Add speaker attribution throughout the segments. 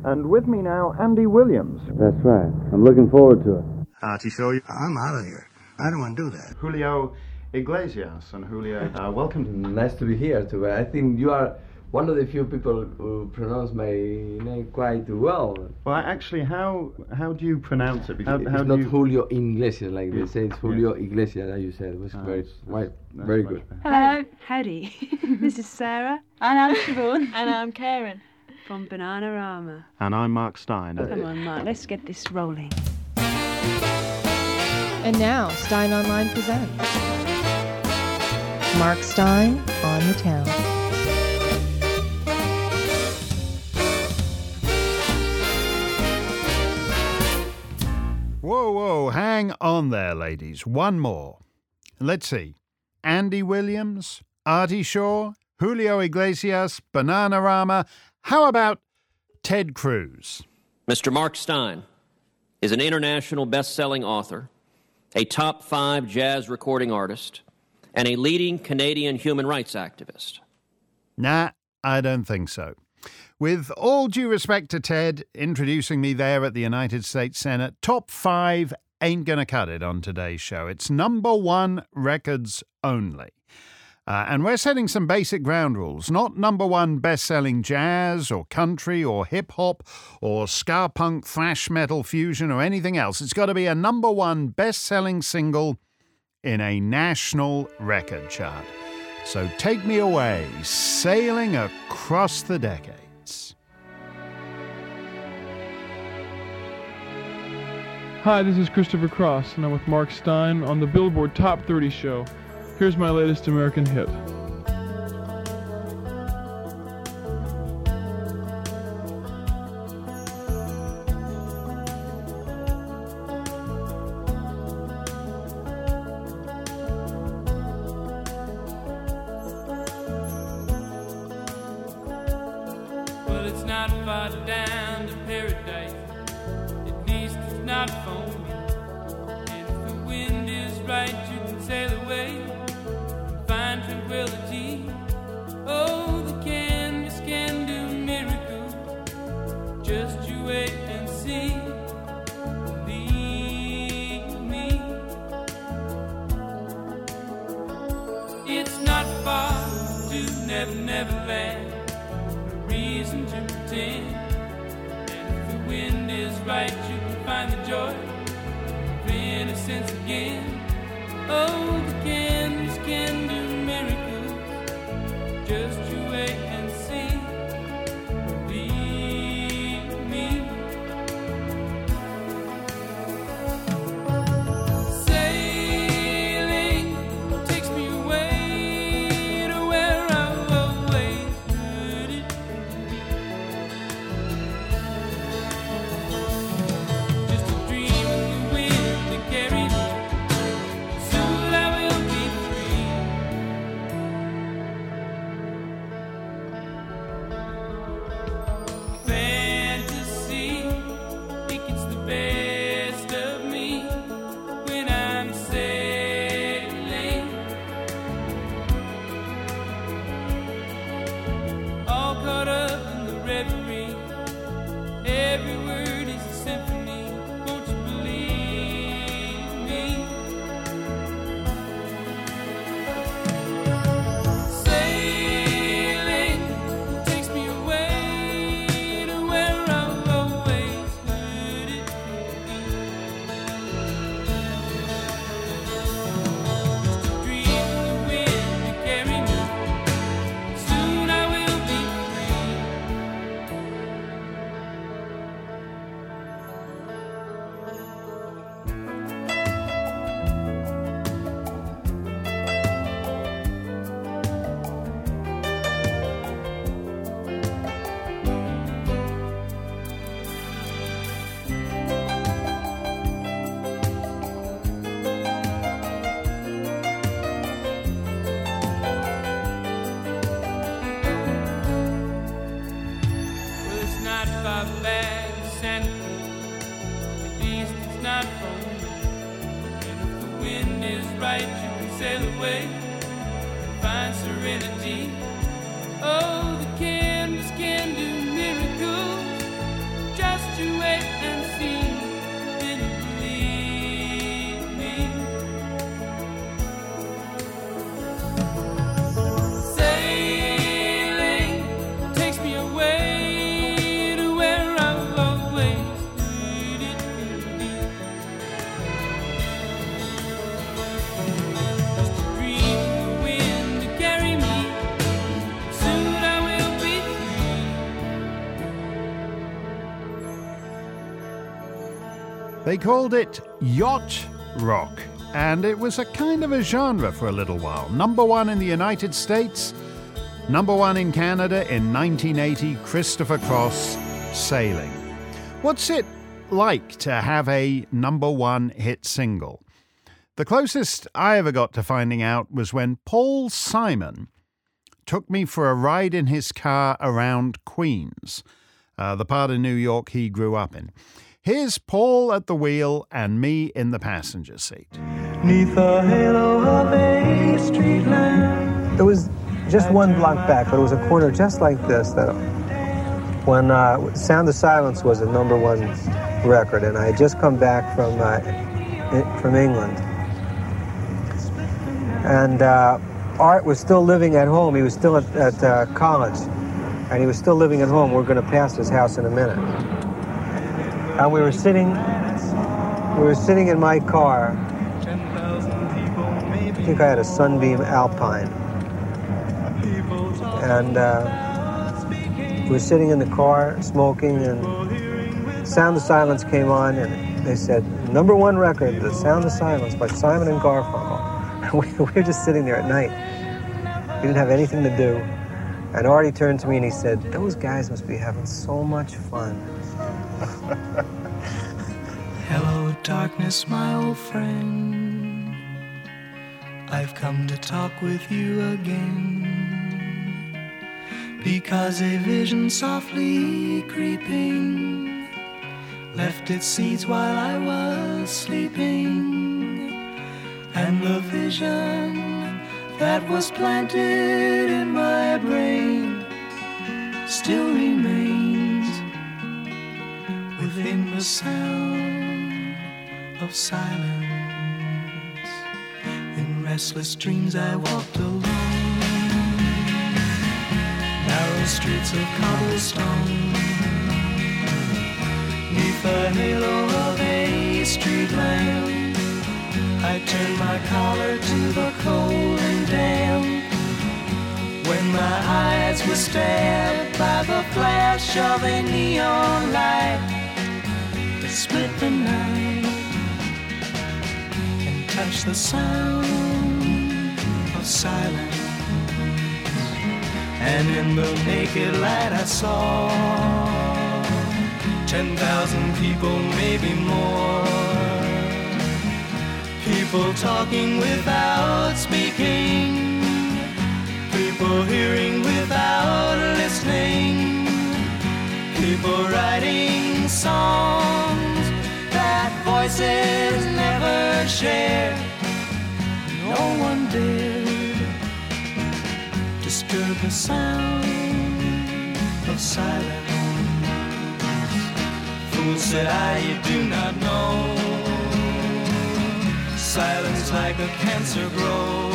Speaker 1: And with me now, Andy Williams.
Speaker 2: That's right. I'm looking forward to it.
Speaker 3: Artie Shaw, I'm out of here. I don't want to do that.
Speaker 1: Julio Iglesias. And Julio, welcome.
Speaker 2: Nice to be here, too. I think you are one of the few people who pronounce my name quite well.
Speaker 1: Well, actually, how do you pronounce it?
Speaker 2: Because it's not Julio Iglesias like they say. It's Julio Iglesias, as you said. It was very good.
Speaker 4: Hello. Howdy. This is Sarah.
Speaker 5: And I'm Siobhan.
Speaker 4: And I'm Karen. From Bananarama.
Speaker 1: And I'm Mark Stein.
Speaker 4: Come on, Mark, let's get this rolling.
Speaker 6: And now, Stein Online presents Mark Stein on the Town.
Speaker 7: Whoa, hang on there, ladies. One more. Let's see. Andy Williams, Artie Shaw, Julio Iglesias, Bananarama. How about Ted Cruz?
Speaker 8: Mr. Mark Stein is an international best-selling author, a top 5 jazz recording artist, and a leading Canadian human rights activist.
Speaker 7: Nah, I don't think so. With all due respect to Ted introducing me there at the United States Senate, top 5 ain't gonna cut it on today's show. It's number 1 records only. And we're setting some basic ground rules, not number 1 best-selling jazz or country or hip-hop or ska punk, thrash metal, fusion or anything else. It's got to be a number 1 best-selling single in a national record chart. So take me away, sailing across the decades.
Speaker 9: Hi, this is Christopher Cross, and I'm with Mark Stein on the Billboard Top 30 show. Here's my latest American hit.
Speaker 10: Well, it's not far down to paradise. At least it's not for me. And if the wind is right, you can sail away. Find tranquility. Oh, the canvas can do miracles. Just you wait and see. Believe me. It's not far to Never Land. No reason to pretend. And if the wind is right, you can find the joy of innocence again. Oh, the canvas can do miracles. Just you wait and see. Believe me. Sailing takes me away to where I've always heard it. Just a dream of the wind that carries me. Soon I will be free. Fantasy, it gets the best of me when I'm sailing. All caught up in the reverie. Every word is a symphony. Won't you believe me? Sailing takes me away to where I've always heard it. Just a dream of the wind to carry me. Soon I will be free. Well, it's not far back to Santa Cruz. At least it's not for me. And if the wind is right, you can sail away and find serenity. Oh, the canvas can do miracles.
Speaker 7: They called it yacht rock, and it was a kind of a genre for a little while. Number one in the United States, number one in Canada in 1980, Christopher Cross, Sailing. What's it like to have a number one hit single? The closest I ever got to finding out was when Paul Simon took me for a ride in his car around Queens, the part of New York he grew up in. Here's Paul at the wheel and me in the passenger seat.
Speaker 5: Neath the halo of a street lamp.
Speaker 11: It was just one block back, but it was a corner just like this that when Sound of Silence was a number one record, and I had just come back from England. And Art was still living at home. He was still at college, and he was still living at home. We're going to pass his house in a minute. And we were sitting in my car. I think I had a Sunbeam Alpine. And we were sitting in the car, smoking, and Sound of Silence came on, and they said, number one record, The Sound of Silence by Simon and Garfunkel. And we were just sitting there at night. We didn't have anything to do. And Artie turned to me and he said, those guys must be having so much fun.
Speaker 5: Hello, darkness, my old friend. I've come to talk with you again. Because a vision softly creeping left its seeds while I was sleeping. And the vision that was planted in my brain still remains within the sound of silence. In restless dreams I walked alone, narrow streets of cobblestone, neath the halo of a street lamp. I turned my collar to the cold and damp, when my eyes were stabbed by the flash of a neon light that split the night and touched the sound of silence. And in the naked light I saw 10,000 people, maybe more. People talking without speaking, people hearing without listening, people writing songs that voices never shared. No one dared disturb the sound of silence. Fool, said I, you do not know. Silence like a cancer grows.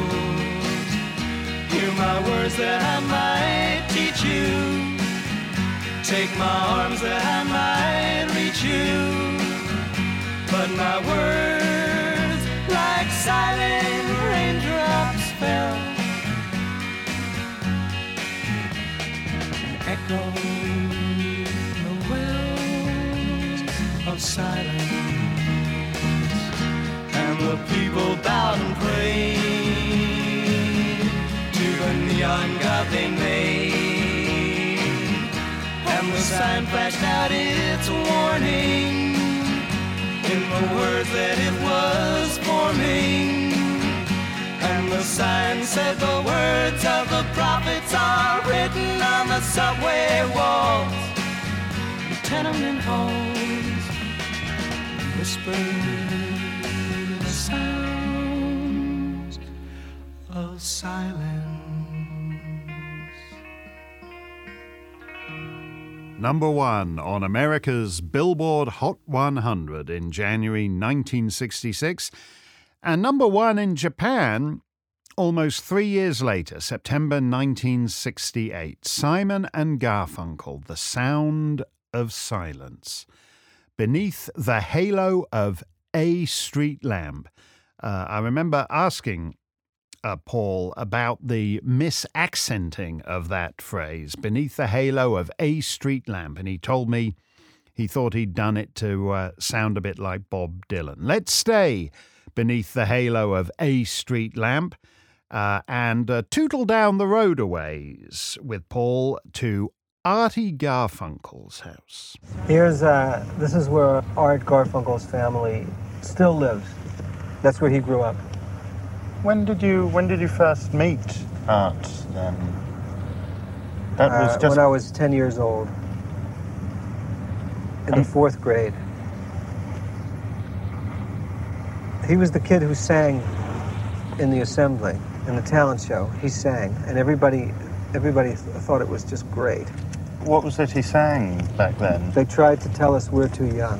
Speaker 5: Hear my words that I might teach you. Take my arms that I might reach you. But my words, like silent raindrops, fell and echoed the wells of silence. And the people bowed and prayed to the neon god they made. And the sign flashed out its warning in the words that it was forming. And the sign said the words of the prophets are written on the subway walls, the tenement halls, whispered sounds of silence.
Speaker 7: Number one on America's Billboard Hot 100 in January 1966, and number one in Japan almost 3 years later, September 1968. Simon and Garfunkel, The Sound of Silence. Beneath the halo of A Street Lamp. I remember asking Paul about the misaccenting of that phrase, beneath the halo of A Street Lamp, and he told me he thought he'd done it to sound a bit like Bob Dylan. Let's stay beneath the halo of A Street Lamp and tootle down the road a ways with Paul to Artie Garfunkel's house.
Speaker 11: This is where Art Garfunkel's family still lives. That's where he grew up.
Speaker 1: When did you first meet Art then? That was just
Speaker 11: when I was 10 years old, in the 4th grade. He was the kid who sang in the assembly, in the talent show. He sang, and everybody thought it was just great.
Speaker 1: What was it he sang back then?
Speaker 11: They tried to tell us we're too young.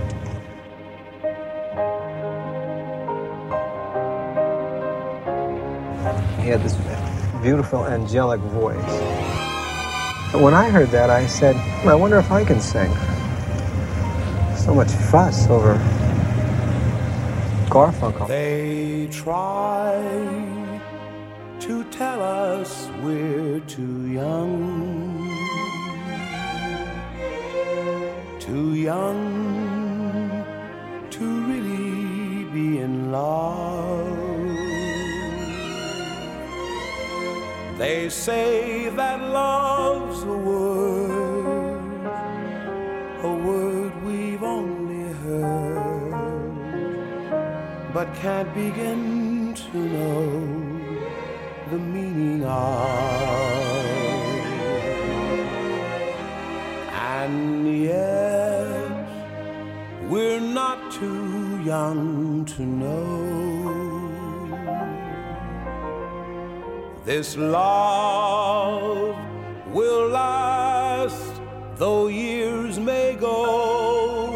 Speaker 11: He had this beautiful angelic voice. But when I heard that, I said, I wonder if I can sing. So much fuss over Garfunkel.
Speaker 5: They try to tell us we're too young to really be in love. They say that love's a word we've only heard, but can't begin to know the meaning of. And yet, we're not too young to know this love will last, though years may go.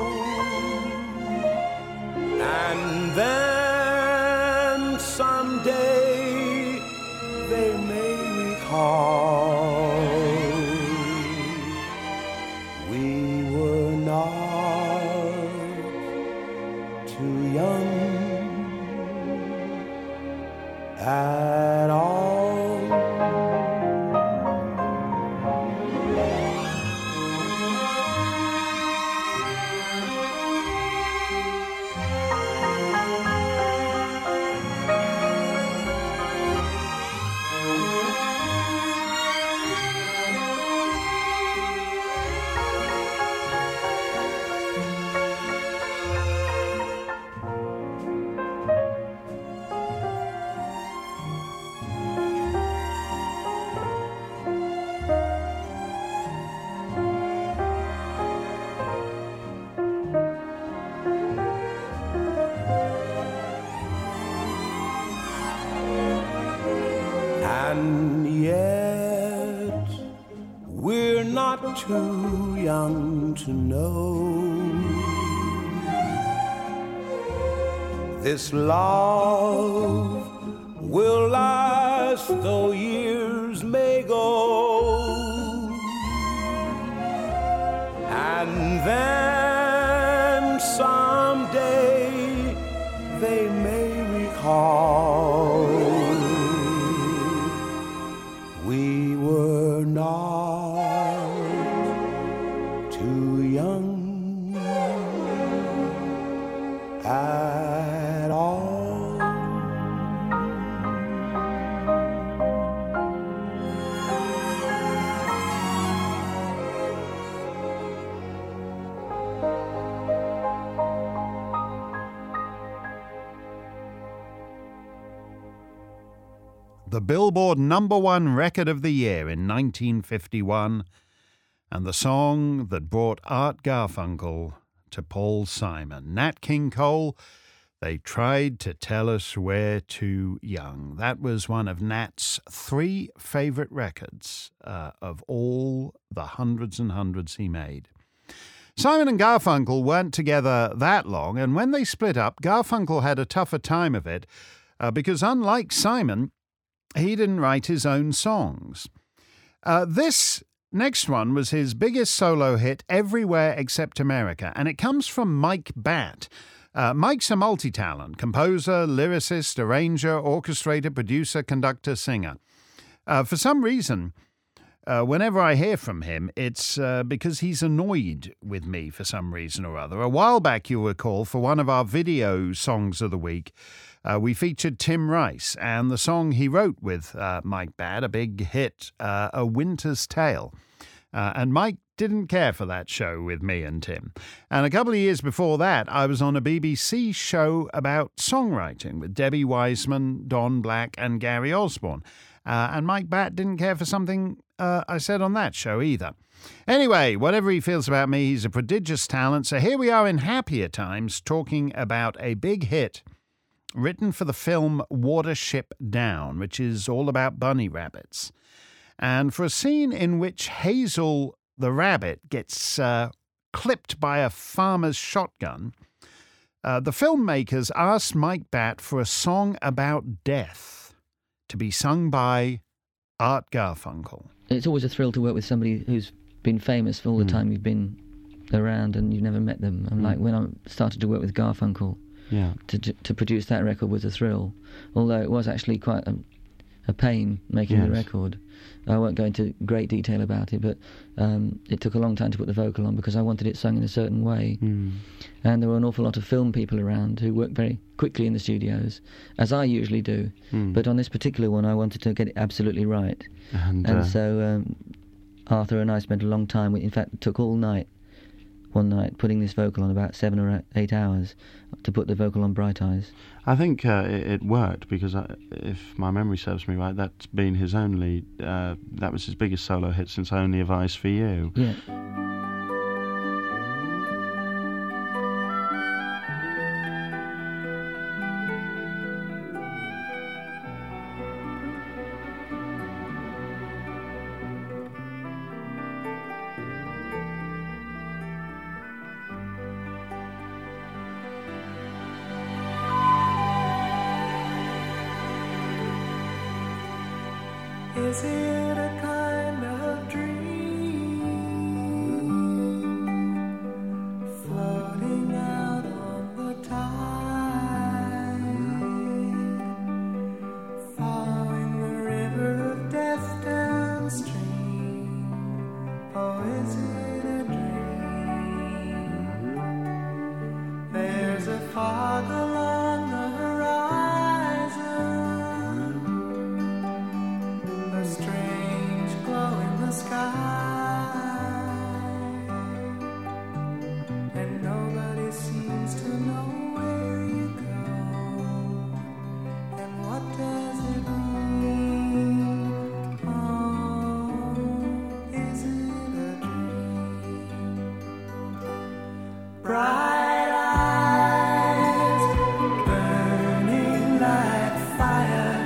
Speaker 5: And then someday they may recall we were not too young at all. And yet, we're not too young to know this love will last, though years may go. And then someday they may recall we were not too young at all.
Speaker 7: The Billboard #1 record of the year in 1951, and the song that brought Art Garfunkel to Paul Simon. Nat King Cole, They Tried to Tell Us We're Too Young. That was one of Nat's 3 favourite records of all the hundreds and hundreds he made. Simon and Garfunkel weren't together that long, and when they split up, Garfunkel had a tougher time of it because unlike Simon, he didn't write his own songs. This next one was his biggest solo hit, Everywhere Except America, and it comes from Mike Batt. Mike's a multi-talent, composer, lyricist, arranger, orchestrator, producer, conductor, singer. For some reason, whenever I hear from him, it's because he's annoyed with me for some reason or other. A while back, you'll recall, for one of our video songs of the week, we featured Tim Rice and the song he wrote with Mike Batt, a big hit, A Winter's Tale. And Mike didn't care for that show with me and Tim. And a couple of years before that, I was on a BBC show about songwriting with Debbie Wiseman, Don Black and Gary Osborne. And Mike Batt didn't care for something I said on that show either. Anyway, whatever he feels about me, he's a prodigious talent. So here we are in happier times talking about a big hit written for the film Watership Down, which is all about bunny rabbits. And for a scene in which Hazel the rabbit gets clipped by a farmer's shotgun, the filmmakers asked Mike Batt for a song about death to be sung by Art Garfunkel.
Speaker 12: It's always a thrill to work with somebody who's been famous for all the time you've been around and you've never met them. And like when I started to work with Garfunkel, to produce that record was a thrill, although it was actually quite a pain making the record. I won't go into great detail about it, but it took a long time to put the vocal on because I wanted it sung in a certain way. And there were an awful lot of film people around who worked very quickly in the studios, as I usually do. But on this particular one, I wanted to get it absolutely right. And so Arthur and I spent a long time, in fact, it took all night, one night, putting this vocal on, about 7 or 8 hours, to put the vocal on Bright Eyes.
Speaker 13: I think it worked because, if my memory serves me right, that's been his only, that was his biggest solo hit since Only a Vice for You.
Speaker 12: Yeah.
Speaker 5: Is it a kind of dream floating out on the tide, following the river of death downstream? Oh, is it a dream? There's a fog along the strange glow in the sky, and nobody seems to know where you go, and what does it mean? Oh, is it a dream? Bright eyes burning like fire,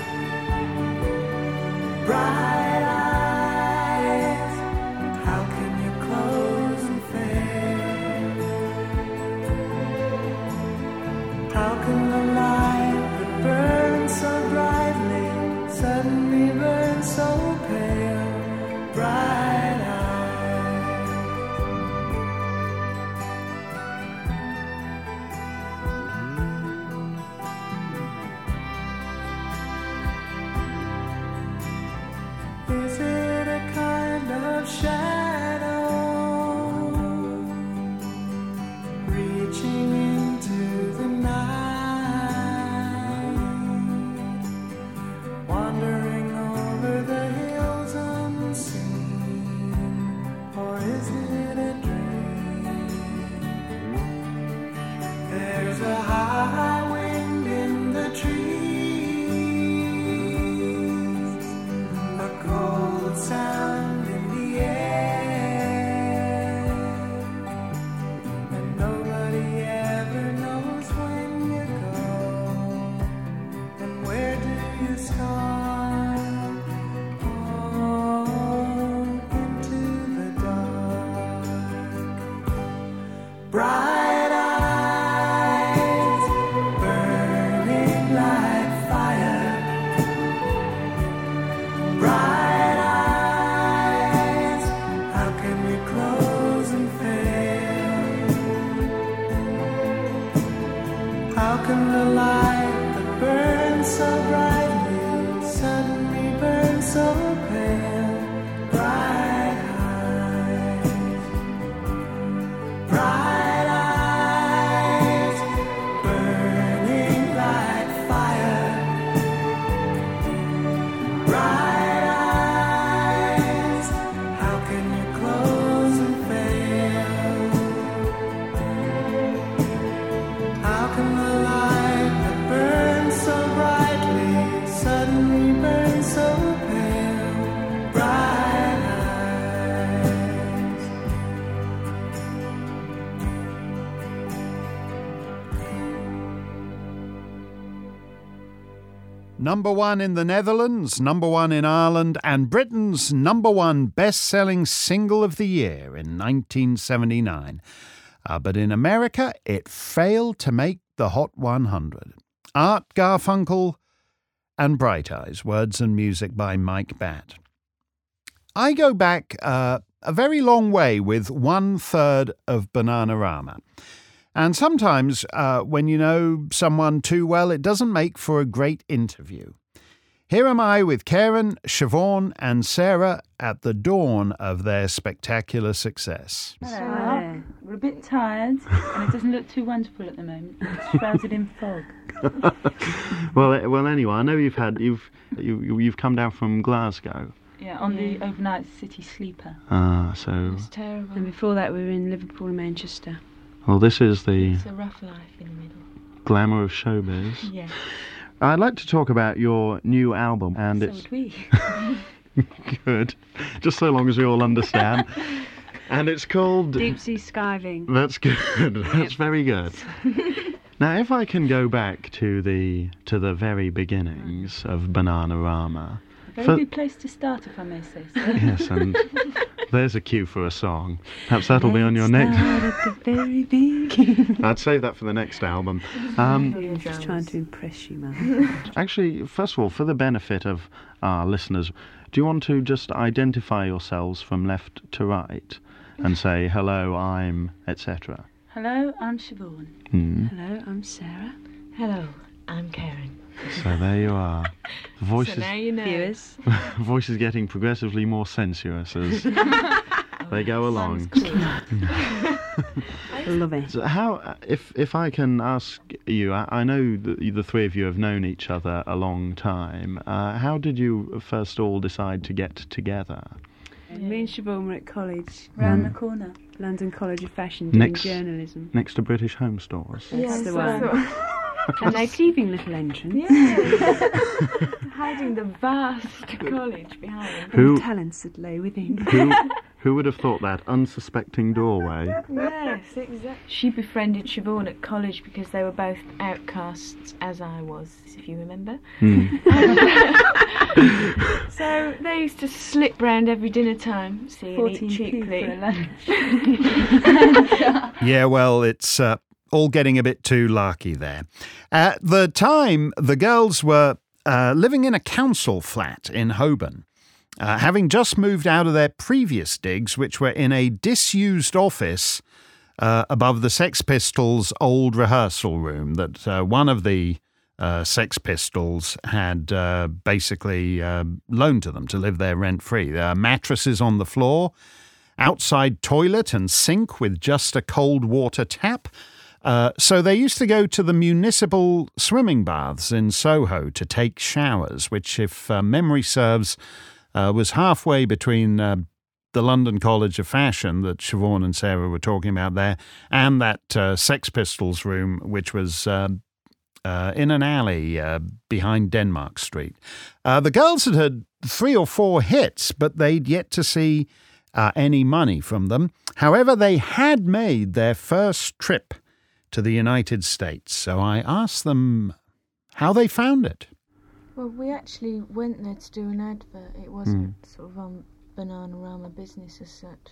Speaker 5: bright eyes, how can you close and fail? How can the light that burns so brightly suddenly burn so pale? Bright eyes. Is it a kind of shadow reaching into the night, wandering over the hills unseen? Or is it a dream? There's a high wind in the trees, a cold sound in the air, and nobody ever knows when you go, and where do you start? Oh, into the dark. Bright eyes burning like fire, bright eyes, how can we close and fail? How can the light that burns so brightly suddenly burn so pale?
Speaker 7: Number 1 in the Netherlands, number 1 in Ireland, and Britain's number 1 best-selling single of the year in 1979. But in America, it failed to make the Hot 100. Art Garfunkel and Bright Eyes, words and music by Mike Batt. I go back a very long way with 1/3 of Bananarama. And sometimes when you know someone too well, it doesn't make for a great interview. Here am I with Karen, Siobhan and Sarah at the dawn of their spectacular success.
Speaker 14: Hello. We're a bit tired and it doesn't look too wonderful at the moment. It's shrouded in fog.
Speaker 13: Well. Anyway, I know you've come down from Glasgow.
Speaker 14: Yeah, on the overnight city sleeper.
Speaker 13: So.
Speaker 4: It's terrible. And before that, we were in Liverpool and Manchester.
Speaker 13: Well, this is the
Speaker 14: It's a rough life in the middle.
Speaker 13: glamour of showbiz.
Speaker 14: Yeah.
Speaker 13: I'd like to talk about your new album, and
Speaker 14: So
Speaker 13: it's
Speaker 14: would we.
Speaker 13: good, just so long as we all understand. And it's called
Speaker 4: Deep Sea Skiving.
Speaker 13: That's good. That's very good. Now, if I can go back to the very beginnings of Bananarama.
Speaker 14: A very good place to start, if I may say so.
Speaker 13: Yes, and there's a cue for a song. Perhaps that'll be on your next.
Speaker 4: At the very beginning.
Speaker 13: I'd save that for the next album.
Speaker 4: I'm just trying to impress you, man.
Speaker 13: Actually, first of all, for the benefit of our listeners, do you want to just identify yourselves from left to right and say, hello, I'm, etc.?
Speaker 14: Hello, I'm Siobhan.
Speaker 4: Hello, I'm Sarah.
Speaker 15: Hello, I'm Karen.
Speaker 13: So there you are. The voice
Speaker 15: So now you know.
Speaker 4: Viewers.
Speaker 13: voice is getting progressively more sensuous as they go along.
Speaker 4: I love it.
Speaker 13: So how, if I can ask you, I know that the three of you have known each other a long time. How did you first all decide to get together?
Speaker 4: Me and Siobhan were at college.
Speaker 14: Round the corner.
Speaker 4: London College of Fashion, doing journalism.
Speaker 13: Next to British Home Stores.
Speaker 4: That's the one. And a deceiving little entrance.
Speaker 15: Hiding the vast college behind.
Speaker 4: And the talents that lay within.
Speaker 13: Who would have thought that? Unsuspecting doorway.
Speaker 15: Yes, exactly. She befriended Siobhan at college because they were both outcasts, as I was, if you remember. So they used to slip round every dinner time, see and eat cheaply.
Speaker 7: Yeah, well, it's all getting a bit too larky there. At the time, the girls were living in a council flat in Holborn, having just moved out of their previous digs, which were in a disused office above the Sex Pistols' old rehearsal room that one of the Sex Pistols had basically loaned to them to live there rent-free. There are mattresses on the floor, outside toilet and sink with just a cold water tap. So they used to go to the municipal swimming baths in Soho to take showers, which, if memory serves, was halfway between the London College of Fashion that Siobhan and Sarah were talking about there and that Sex Pistols room, which was in an alley behind Denmark Street. The girls had 3 or 4 hits, but they'd yet to see any money from them. However, they had made their first trip to the United States. So I asked them how they found it.
Speaker 15: Well, we actually went there to do an advert. It wasn't sort of on Bananarama business as such.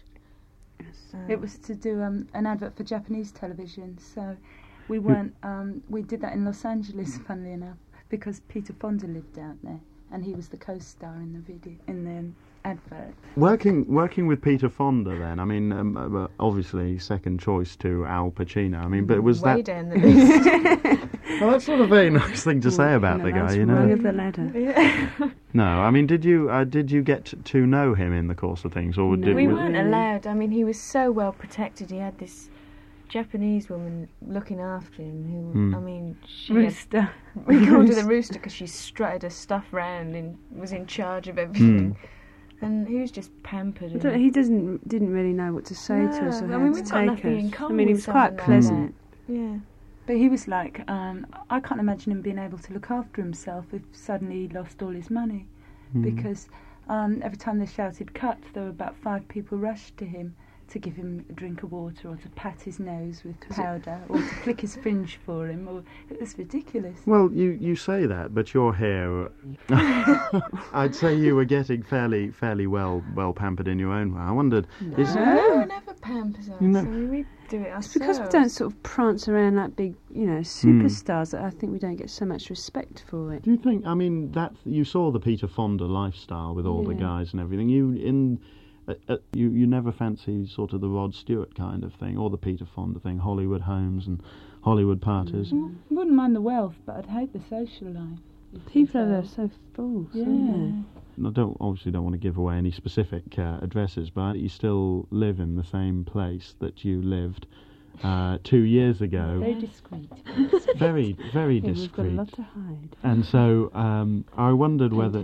Speaker 14: It was to do an advert for Japanese television, so we weren't. We did that in Los Angeles, funnily enough, because Peter Fonda lived out there, and he was the co-star in the video, in the advert.
Speaker 13: Working with Peter Fonda, then. I mean, obviously second choice to Al Pacino. I mean, but was
Speaker 15: way
Speaker 13: that
Speaker 15: down the list?
Speaker 13: Well, that's not a very nice thing to say about the guy, you know.
Speaker 4: Rung of the ladder.
Speaker 15: Yeah.
Speaker 13: No, I mean, did you get to know him in the course of things, or
Speaker 4: No.
Speaker 15: We weren't allowed. I mean, he was so well protected. He had this Japanese woman looking after him who, I mean, she
Speaker 14: Rooster.
Speaker 15: We called her the Rooster because she strutted her stuff round and was in charge of everything. And he was just pampered.
Speaker 4: He didn't really know what to say to us or how to
Speaker 15: we've got
Speaker 4: take
Speaker 15: nothing in
Speaker 4: us. I
Speaker 15: common
Speaker 4: mean, he
Speaker 15: with
Speaker 4: was quite
Speaker 15: someone like
Speaker 4: pleasant.
Speaker 15: that. Yeah.
Speaker 14: But he was like, I can't imagine him being able to look after himself if suddenly he lost all his money. Because every time they shouted cut, there were about 5 people rushed to him to give him a drink of water, or to pat his nose with powder, or to flick his fringe for him. Or it was ridiculous.
Speaker 13: Well, you say that, but your hair, I'd say you were getting fairly well pampered in your own way. I wondered, is
Speaker 15: No one ever pampers us.
Speaker 13: No.
Speaker 15: I mean, we do it ourselves.
Speaker 4: It's because we don't sort of prance around like big, superstars that I think we don't get so much respect for it.
Speaker 13: Do you think? I mean, that you saw the Peter Fonda lifestyle with all the guys and everything. You never fancy sort of the Rod Stewart kind of thing, or the Peter Fonda thing, Hollywood homes and Hollywood parties.
Speaker 14: I wouldn't mind the wealth, but I'd hate the social life.
Speaker 4: People are so false.
Speaker 14: Yeah.
Speaker 13: I don't want to give away any specific addresses, but you still live in the same place that you lived 2 years ago.
Speaker 14: Very discreet.
Speaker 13: Very, very discreet.
Speaker 4: We've got a lot to hide.
Speaker 13: And so I wondered whether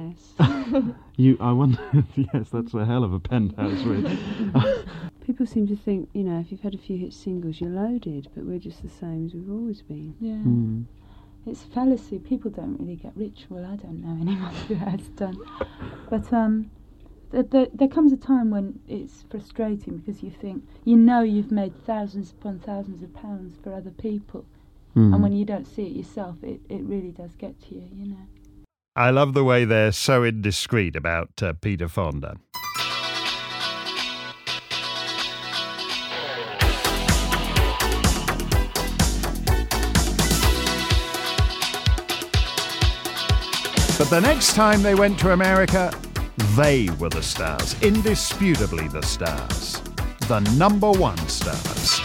Speaker 13: yes, that's a hell of a penthouse. Really.
Speaker 4: People seem to think, if you've had a few hit singles, you're loaded, but we're just the same as we've always been.
Speaker 14: Yeah. It's a fallacy. People don't really get rich. Well, I don't know anyone who has done. But there comes a time when it's frustrating, because you think, you've made thousands upon thousands of pounds for other people. And when you don't see it yourself, it really does get to you,
Speaker 7: I love the way they're so indiscreet about Peter Fonda. But the next time they went to America, they were the stars, indisputably the stars, the number one stars.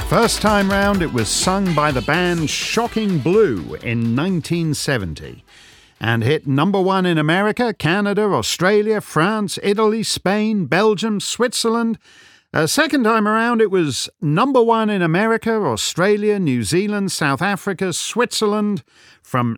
Speaker 7: First time round, it was sung by the band Shocking Blue in 1970 and hit number 1 in America, Canada, Australia, France, Italy, Spain, Belgium, Switzerland. Second time around, it was number 1 in America, Australia, New Zealand, South Africa, Switzerland. From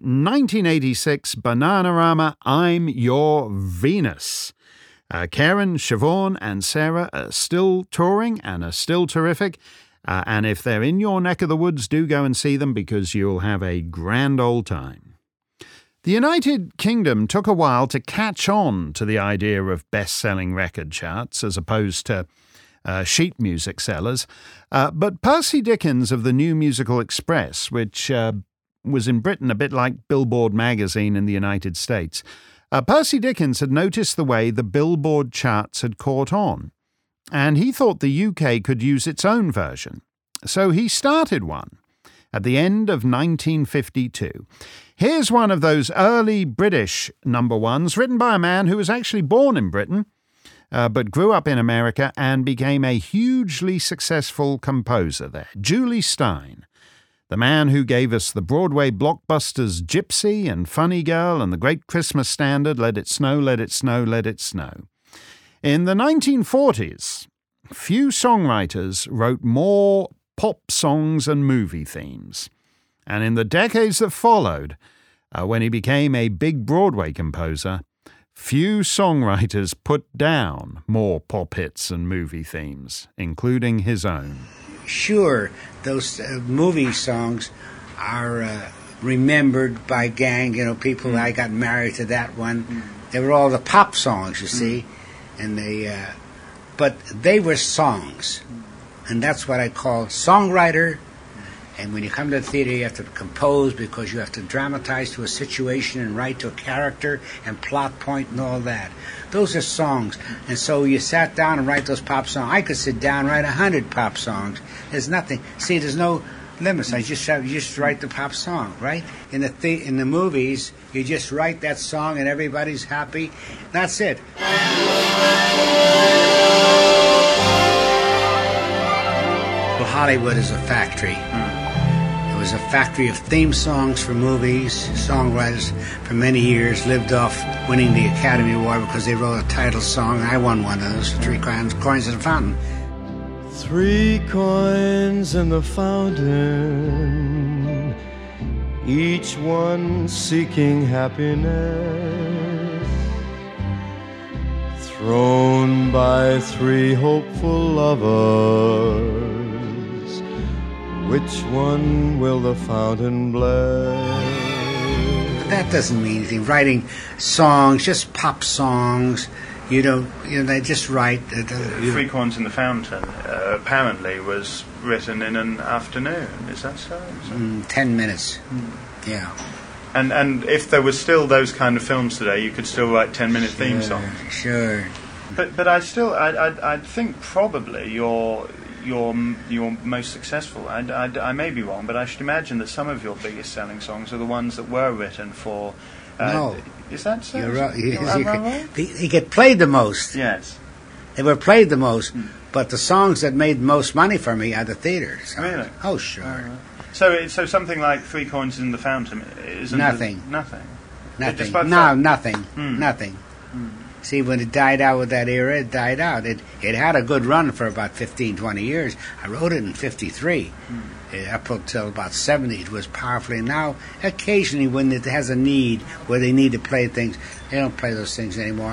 Speaker 7: 1986, Bananarama, I'm Your Venus. Karen, Siobhan and Sarah are still touring and are still terrific. And if they're in your neck of the woods, do go and see them because you'll have a grand old time. The United Kingdom took a while to catch on to the idea of best-selling record charts as opposed to sheet music sellers. But Percy Dickens of the New Musical Express, which was in Britain a bit like Billboard magazine in the United States, Percy Dickens had noticed the way the Billboard charts had caught on, and he thought the UK could use its own version. So he started one at the end of 1952. Here's one of those early British number ones, written by a man who was actually born in Britain, but grew up in America and became a hugely successful composer there. Jule Styne, the man who gave us the Broadway blockbusters Gypsy and Funny Girl and the great Christmas standard, Let It Snow, Let It Snow, Let It Snow. In the 1940s, few songwriters wrote more pop songs and movie themes. And in the decades that followed, when he became a big Broadway composer, few songwriters put down more pop hits and movie themes, including his own.
Speaker 16: Sure, those movie songs are remembered by gang, people. I got married to that one. They were all the pop songs, you see, and but they were songs, and that's what I call songwriter. And when you come to the theater, you have to compose because you have to dramatize to a situation and write to a character and plot point and all that. Those are songs. And so you sat down and write those pop songs. I could sit down and write 100 pop songs. There's nothing. See, there's no limits. You just write the pop song, right? In the movies, you just write that song and everybody's happy. That's it. Well, Hollywood is a factory. It was a factory of theme songs for movies. Songwriters for many years lived off winning the Academy Award because they wrote a title song. I won one of those, 3 coins in the fountain.
Speaker 5: 3 coins in the fountain, each one seeking happiness, thrown by 3 hopeful lovers. Which one will the fountain bless?
Speaker 16: That doesn't mean anything. Writing songs, just pop songs, they just write.
Speaker 1: 3 Coins in the Fountain apparently was written in an afternoon. Is that so?
Speaker 16: 10 minutes. Yeah.
Speaker 1: And if there was still those kind of films today, you could still write 10-minute theme songs.
Speaker 16: Sure.
Speaker 1: But I think probably you're most successful. I may be wrong, but I should imagine that some of your biggest selling songs are the ones that were written for.
Speaker 16: No,
Speaker 1: is that so?
Speaker 16: You're right. They get played the most.
Speaker 1: Yes,
Speaker 16: they were played the most. But the songs that made most money for me are the theater songs.
Speaker 1: Really?
Speaker 16: Oh, sure.
Speaker 1: So something like 3 Coins in the Fountain isn't
Speaker 16: nothing.
Speaker 1: Nothing.
Speaker 16: Nothing. Nothing. See, when it died out with that era, it died out. It had a good run for about 15, 20 years. I wrote it in 53. Up until about 70, it was powerfully. Now, occasionally, when it has a need, where they need to play things, they don't play those things anymore.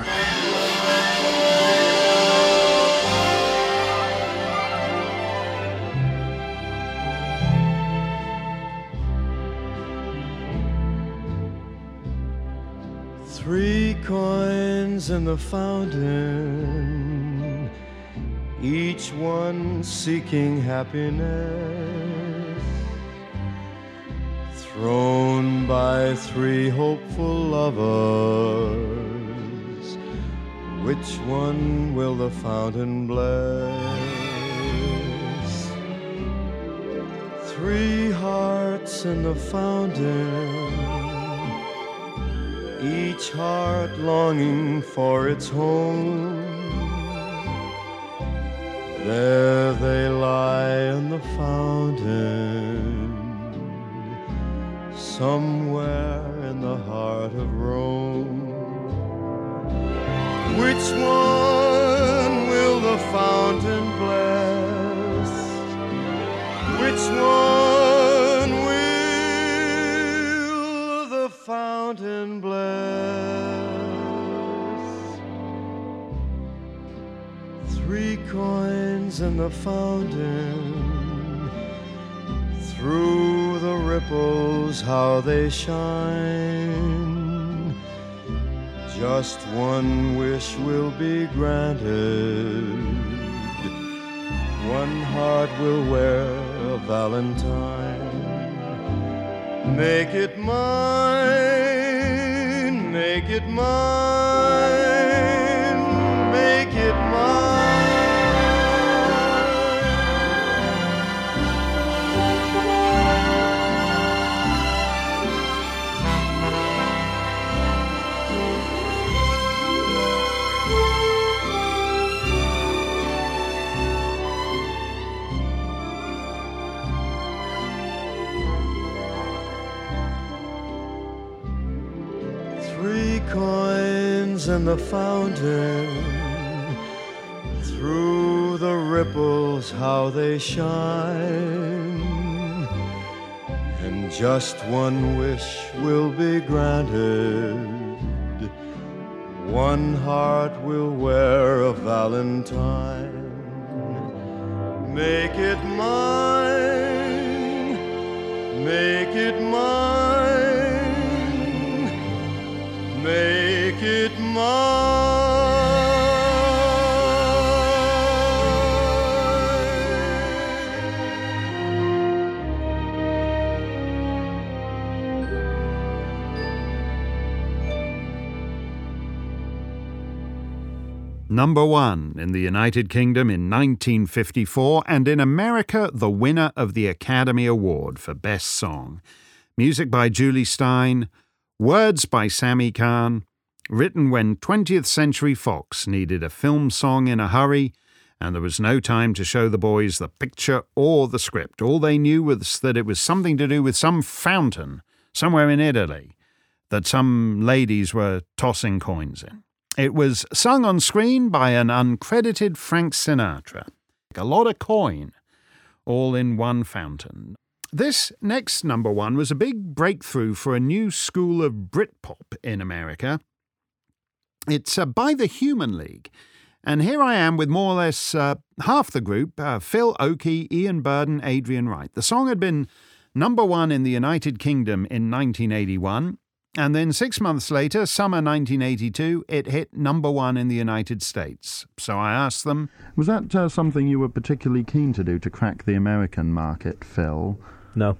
Speaker 5: 3 coins in the fountain, each one seeking happiness, thrown by 3 hopeful lovers. Which one will the fountain bless? 3 hearts in the fountain, each heart longing for its home.
Speaker 17: There they lie in the fountain, somewhere in the heart of Rome. Which one will the fountain bless? Which one will the fountain bless? 3 coins in the fountain, through the ripples how they shine. Just one wish will be granted, one heart will wear a valentine. Make it mine, make it mine, make it mine. 3 coins in the fountain, through the ripples how they shine. And just one wish will be granted, one heart will wear a valentine. Make it mine, make it mine, make it
Speaker 7: Number 1 in the United Kingdom in 1954, and in America the winner of the Academy Award for Best Song. Music by Julie Stein, words by Sammy Cahn, written when 20th Century Fox needed a film song in a hurry, and there was no time to show the boys the picture or the script. All they knew was that it was something to do with some fountain somewhere in Italy that some ladies were tossing coins in. It was sung on screen by an uncredited Frank Sinatra. A lot of coin, all in one fountain. This next number 1 was a big breakthrough for a new school of Britpop in America. It's by the Human League. And here I am with more or less half the group, Phil Oakey, Ian Burden, Adrian Wright. The song had been number 1 in the United Kingdom in 1981. And then 6 months later, summer 1982, it hit number 1 in the United States. So I asked them...
Speaker 13: Was that something you were particularly keen to do, to crack the American market, Phil?
Speaker 18: No.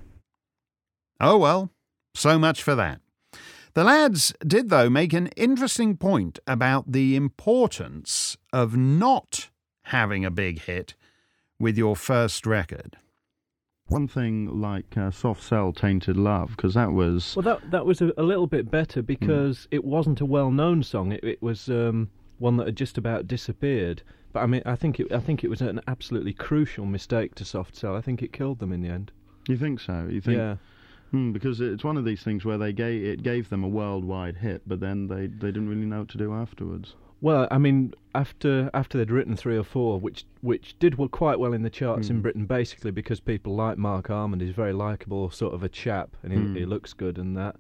Speaker 7: Oh well, so much for that. The lads did, though, make an interesting point about the importance of not having a big hit with your first record.
Speaker 13: One thing like Soft Cell, Tainted Love, because that was...
Speaker 18: Well, that was a little bit better because it wasn't a well-known song. It was one that had just about disappeared. But I mean, I think it was an absolutely crucial mistake to Soft Cell. I think it killed them in the end.
Speaker 13: You think so? You think?
Speaker 18: Yeah.
Speaker 13: Because it's one of these things where it gave them a worldwide hit, but then they didn't really know what to do afterwards.
Speaker 18: Well, I mean, after they'd written 3 or 4, which did quite well in the charts in Britain, basically because people like Mark Armand. He's very likeable, sort of a chap, and he looks good and that.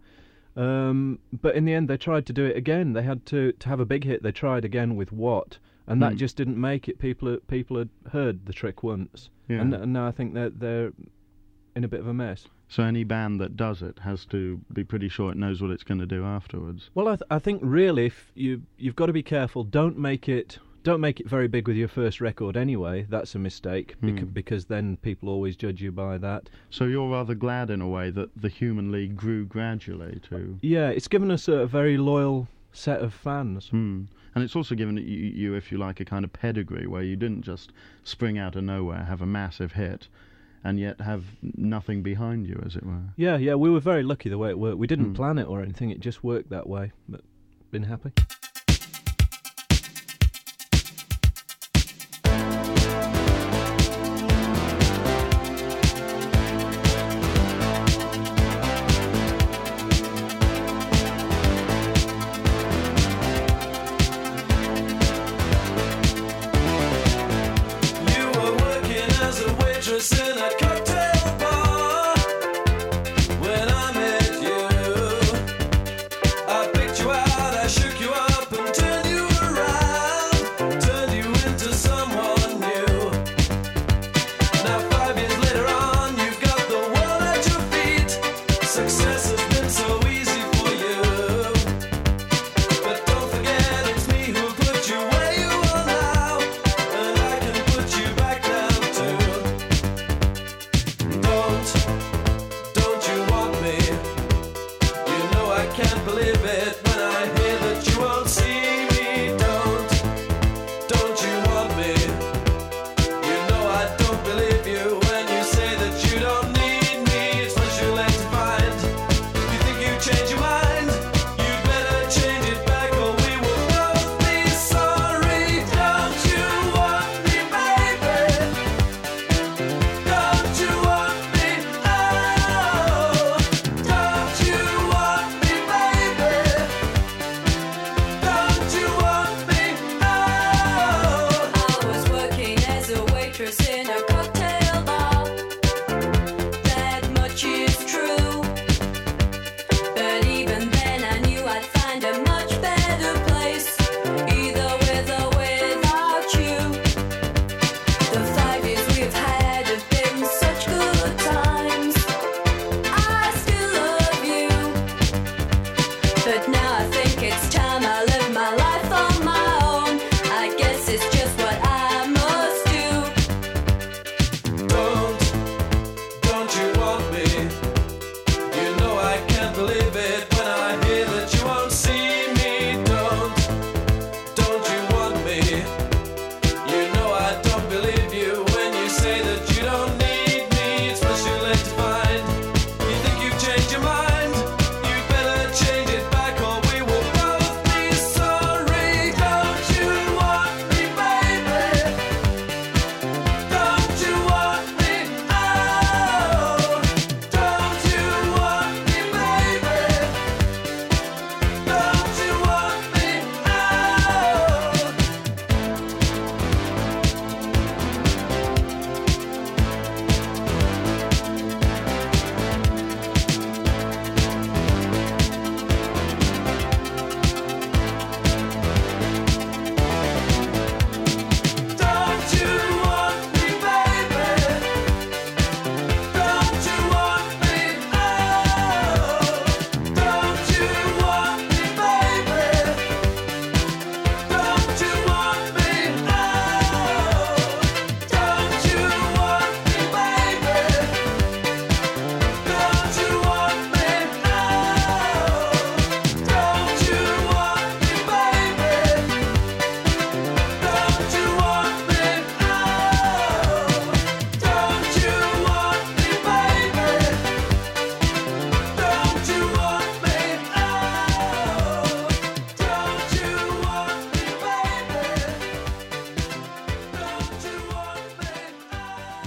Speaker 18: But in the end, they tried to do it again. They had to have a big hit. They tried again with What, and that just didn't make it. People had heard the trick once, and now I think they're in a bit of a mess.
Speaker 13: So any band that does it has to be pretty sure it knows what it's going to do afterwards.
Speaker 18: Well, I think really, if you've got to be careful. Don't make it very big with your first record anyway. That's a mistake because then people always judge you by that.
Speaker 13: So you're rather glad in a way that the Human League grew gradually too.
Speaker 18: Yeah, it's given us a very loyal set of fans.
Speaker 13: And it's also given you, if you like, a kind of pedigree where you didn't just spring out of nowhere, have a massive hit, and yet have nothing behind you, as it were.
Speaker 18: Yeah, we were very lucky the way it worked. We didn't plan it or anything, it just worked that way, but been happy.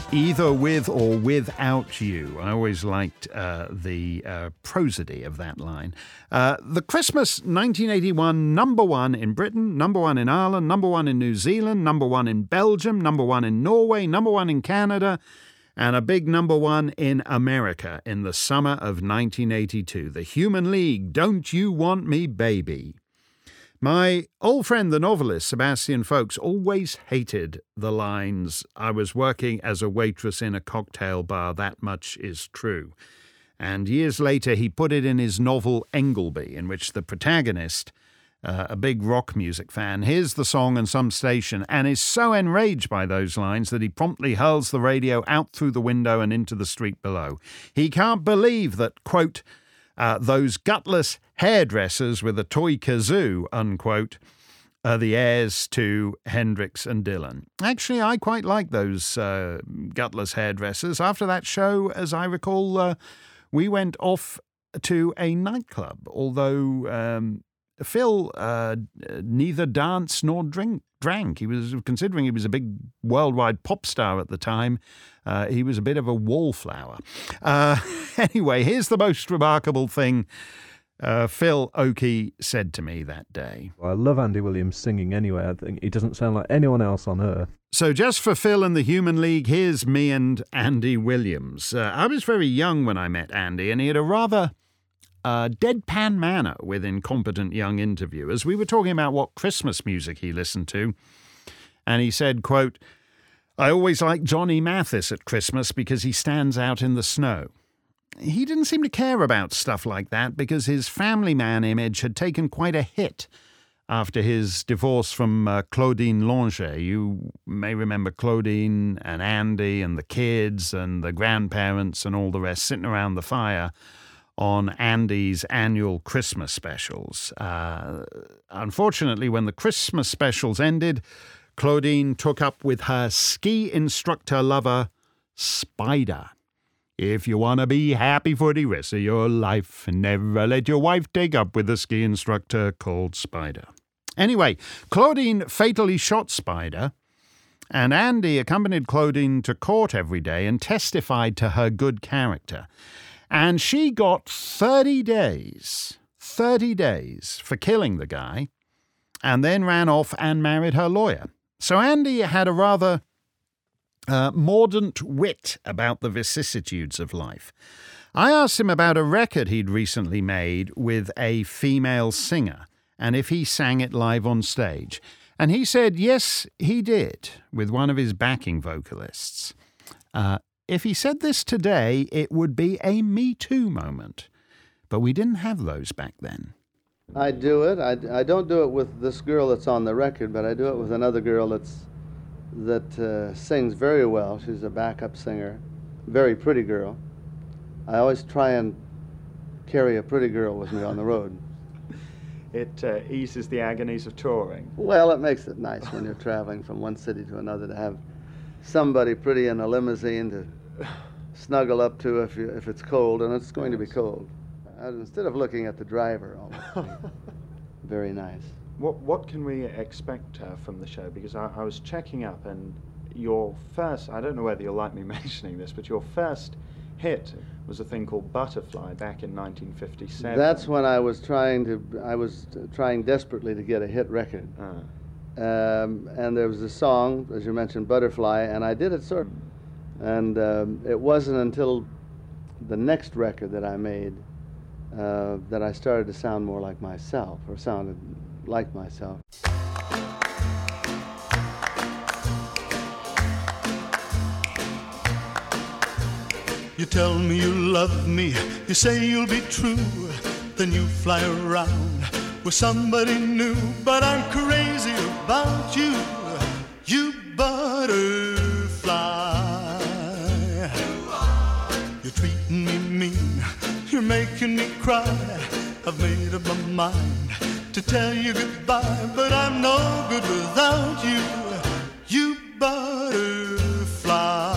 Speaker 7: Either With or Without You. I always liked the prosody of that line. The Christmas 1981 #1 in Britain, #1 in Ireland, #1 in New Zealand, #1 in Belgium, #1 in Norway, #1 in Canada, and a big #1 in America in the summer of 1982. The Human League, Don't You Want Me, Baby. My old friend, the novelist Sebastian Faulks, always hated the lines, I was working as a waitress in a cocktail bar, that much is true. And years later, he put it in his novel Engelby, in which the protagonist, a big rock music fan, hears the song on some station and is so enraged by those lines that he promptly hurls the radio out through the window and into the street below. He can't believe that, quote, those gutless hairdressers with a toy kazoo, unquote, are the heirs to Hendrix and Dylan. Actually, I quite like those gutless hairdressers. After that show, as I recall, we went off to a nightclub, although Phil neither danced nor drank. He was, considering he was a big worldwide pop star at the time, he was a bit of a wallflower. Anyway, here's the most remarkable thing Phil Oakey said to me that day.
Speaker 18: I love Andy Williams singing anyway. I think he doesn't sound like anyone else on earth.
Speaker 7: So just for Phil and the Human League, here's me and Andy Williams. I was very young when I met Andy, and he had a rather deadpan manner with incompetent young interviewers. We were talking about what Christmas music he listened to, and he said, quote, I always like Johnny Mathis at Christmas because he stands out in the snow. He didn't seem to care about stuff like that because his family man image had taken quite a hit after his divorce from Claudine Longer. You may remember Claudine and Andy and the kids and the grandparents and all the rest sitting around the fire on Andy's annual Christmas specials. Unfortunately, when the Christmas specials ended, Claudine took up with her ski instructor lover, Spider. If you want to be happy for the rest of your life, never let your wife take up with a ski instructor called Spider. Anyway, Claudine fatally shot Spider, and Andy accompanied Claudine to court every day and testified to her good character. And she got 30 days for killing the guy, and then ran off and married her lawyer. So Andy had a rather mordant wit about the vicissitudes of life. I asked him about a record he'd recently made with a female singer, and if he sang it live on stage. And he said, yes, he did, with one of his backing vocalists. If he said this today, it would be a Me Too moment. But we didn't have those back then.
Speaker 19: I do it. I don't do it with this girl that's on the record, but I do it with another girl that sings very well. She's a backup singer, very pretty girl. I always try and carry a pretty girl with me on the road.
Speaker 1: It eases the agonies of touring.
Speaker 19: Well, it makes it nice when you're traveling from one city to another to have somebody pretty in a limousine to snuggle up to if it's cold, and it's going to be cold. Instead of looking at the driver, very nice.
Speaker 1: What can we expect from the show? Because I was checking up, and your first, I don't know whether you'll like me mentioning this, but your first hit was a thing called Butterfly back in 1957.
Speaker 19: That's when I was trying desperately to get a hit record. And there was a song, as you mentioned, Butterfly, and I did it sort of. And it wasn't until the next record that I made that I started to sound more like myself, or sounded like myself.
Speaker 17: You tell me you love me, you say you'll be true, then you fly around with somebody new. But I'm crazy about you, you butterfly. You're treating me mean, you're making me cry. I've made up my mind to tell you goodbye, but I'm no good without you, you butterfly.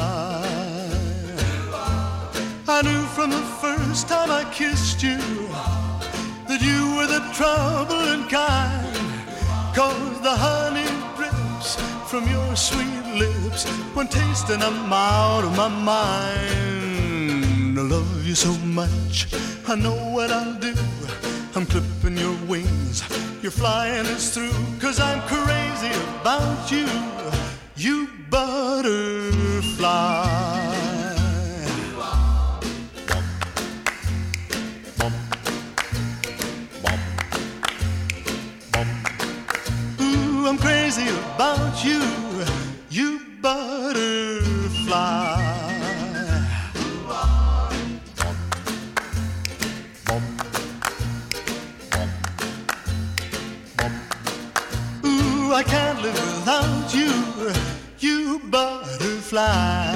Speaker 17: I knew from the first time I kissed you that you were the troubling kind, 'cause the honey drips from your sweet lips. One taste and I'm out of my mind. I love you so much, I know what I'll do. I'm clipping your wings, you're flying us through. 'Cause I'm crazy about you, you butterfly. Ooh, I'm crazy about you, you butterfly. Ooh, I can't live without you, you butterfly.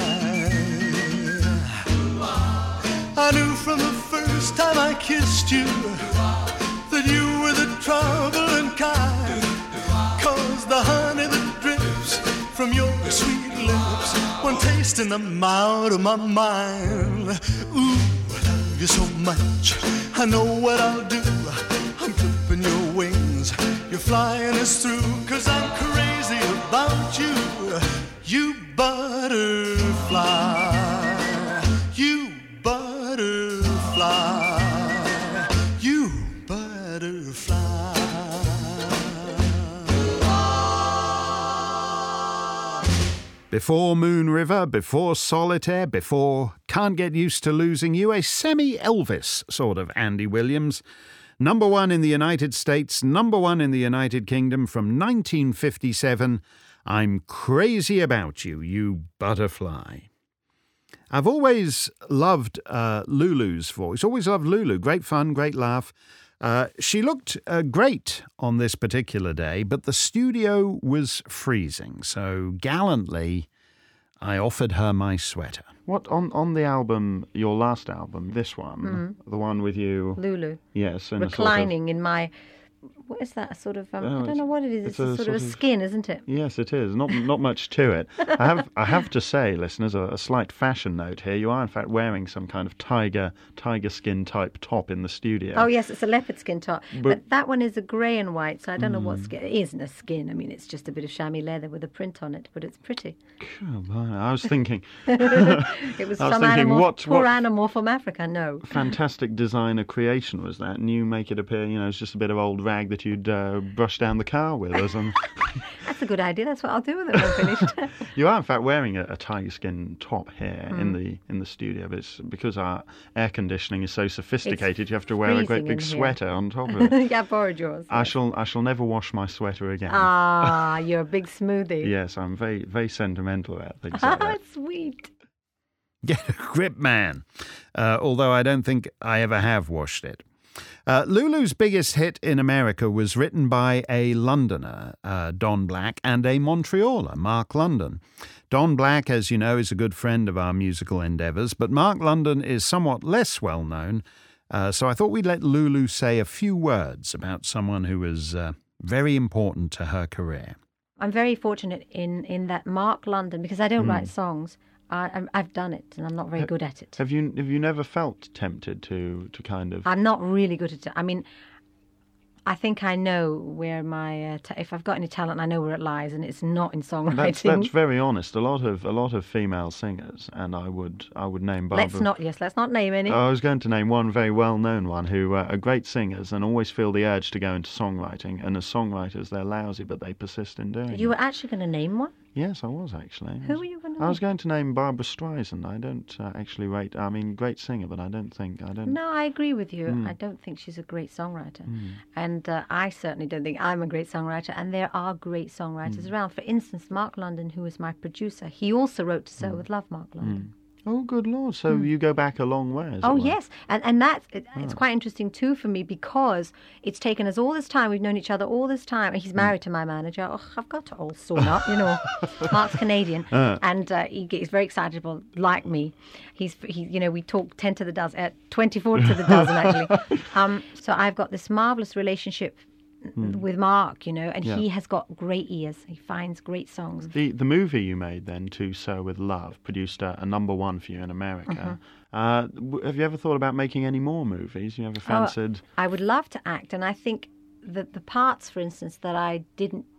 Speaker 17: I knew from the first time I kissed you that you were the trouble and kind. 'Cause the honey that drips from your sweet lips, one taste and I'm out of my mind. Ooh, I love you so much, I know what I'll do. I'm clipping your wings, you're flying us through. 'Cause I'm crazy about you, you butterfly. You butterfly. You butterfly.
Speaker 7: Before Moon River, before Solitaire, before Can't Get Used to Losing You, a semi-Elvis sort of Andy Williams. Number one in the United States, number one in the United Kingdom from 1957, I'm Crazy About You, You Butterfly. I've always loved Lulu's voice, always loved Lulu, great fun, great laugh. She looked great on this particular day, but the studio was freezing, so gallantly I offered her my sweater.
Speaker 1: What, on the album, your last album, this one, the one with you...
Speaker 20: Lulu.
Speaker 1: Yes. In
Speaker 20: reclining in my... What is that? A sort of I don't know what it is. It's a sort of a skin, isn't it?
Speaker 1: Yes, it is. Not much to it. I have to say, listeners, a slight fashion note here. You are in fact wearing some kind of tiger skin type top in the studio.
Speaker 20: Oh yes, it's a leopard skin top. But that one is a grey and white, so I don't know what skin. It isn't a skin. I mean, it's just a bit of chamois leather with a print on it, but it's pretty.
Speaker 1: I was thinking.
Speaker 20: It was some animal, poor animal from Africa. No.
Speaker 1: Fantastic designer creation was that, and you make it appear, it's just a bit of old rag that you'd brush down the car with us. And
Speaker 20: that's a good idea. That's what I'll do with it when I'm finished.
Speaker 1: You are in fact wearing a tiger skin top here in the studio, but it's because our air conditioning is so sophisticated. You have to wear a great big sweater on top of it.
Speaker 20: Yeah, I borrowed yours.
Speaker 1: I shall never wash my sweater again.
Speaker 20: Ah, you're a big smoothie.
Speaker 1: Yes, I'm very very sentimental about things like that.
Speaker 20: Sweet.
Speaker 7: Get a grip, man. Although I don't think I ever have washed it. Lulu's biggest hit in America was written by a Londoner, Don Black, and a Montrealer, Mark London. Don Black, as you know, is a good friend of our musical endeavours, but Mark London is somewhat less well known, so I thought we'd let Lulu say a few words about someone who was very important to her career.
Speaker 20: I'm very fortunate in that Mark London, because I don't write songs, I've done it, and I'm not very good at it.
Speaker 1: Have you never felt tempted to kind of...
Speaker 20: I'm not really good at it. I mean, I think I know where my... if I've got any talent, I know where it lies, and it's not in songwriting.
Speaker 1: That's very honest. A lot of female singers, and I would name Barbara...
Speaker 20: Let's not name any.
Speaker 1: I was going to name one very well-known one who are great singers and always feel the urge to go into songwriting, and as songwriters they're lousy, but they persist in doing it.
Speaker 20: You were actually going to name one?
Speaker 1: Yes, I was actually.
Speaker 20: Who were you going to name?
Speaker 1: I was going to name Barbara Streisand. I don't actually rate... I mean, great singer, but I don't...
Speaker 20: No, I agree with you. I don't think she's a great songwriter. And I certainly don't think I'm a great songwriter, and there are great songwriters around. For instance, Mark London, who was my producer, he also wrote To Sew With Love, Mark London.
Speaker 1: Oh, good Lord. So you go back a long way,
Speaker 20: Oh, yes. And that's it's quite interesting, too, for me, because it's taken us all this time. We've known each other all this time. And he's married to my manager. Oh, I've got it all sewn up, Mark's Canadian. And he's very excitable, like me. He we talk 10 to the dozen, 24 to the dozen, actually. So I've got this marvellous relationship with Mark, and he has got great ears. He finds great songs.
Speaker 1: The movie you made then, To Sew With Love, produced a number one for you in America. Have you ever thought about making any more movies? You ever fancied...
Speaker 20: I would love to act, and I think that the parts, for instance, that I didn't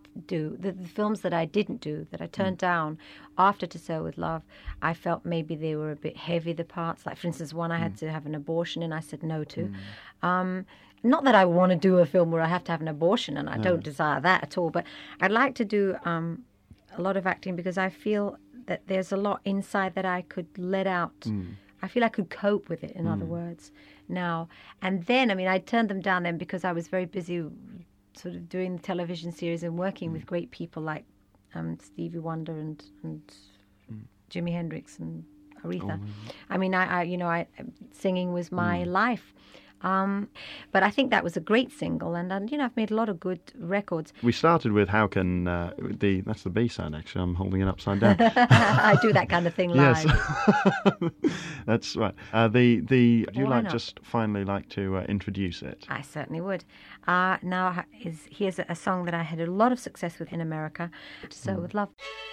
Speaker 20: do, the films that I didn't do, that I turned down after To Sir With Love, I felt maybe they were a bit heavy, the parts. Like, for instance, one I had to have an abortion in, I said no to. Not that I want to do a film where I have to have an abortion, and I don't desire that at all, but I'd like to do a lot of acting because I feel that there's a lot inside that I could let out. I feel I could cope with it, in other words, now. And then, I mean, I turned them down then because I was very busy sort of doing the television series and working with great people like Stevie Wonder and Jimi Hendrix and Aretha. I mean, I singing was my life. But I think that was a great single, and I've made a lot of good records.
Speaker 13: We started with How Can that's the B-side actually. I'm holding it upside down.
Speaker 20: I do that kind of thing live.
Speaker 13: Yes, that's right. Would you
Speaker 20: not?
Speaker 13: Just finally like to introduce it?
Speaker 20: I certainly would. Now here's a song that I had a lot of success with in America. So with love.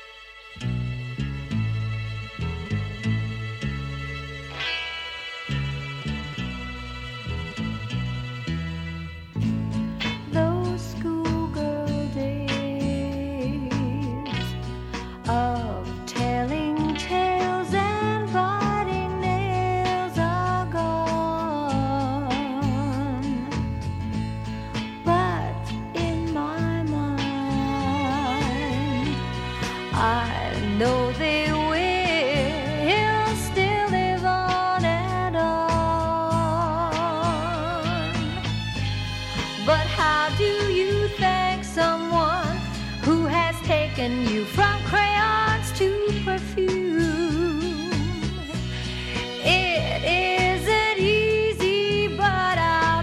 Speaker 5: Of telling tales and biting nails are gone, but in my mind I know they will still live on and on. But how do you thank someone who has taken you from crayons to perfume? It isn't easy, but I'll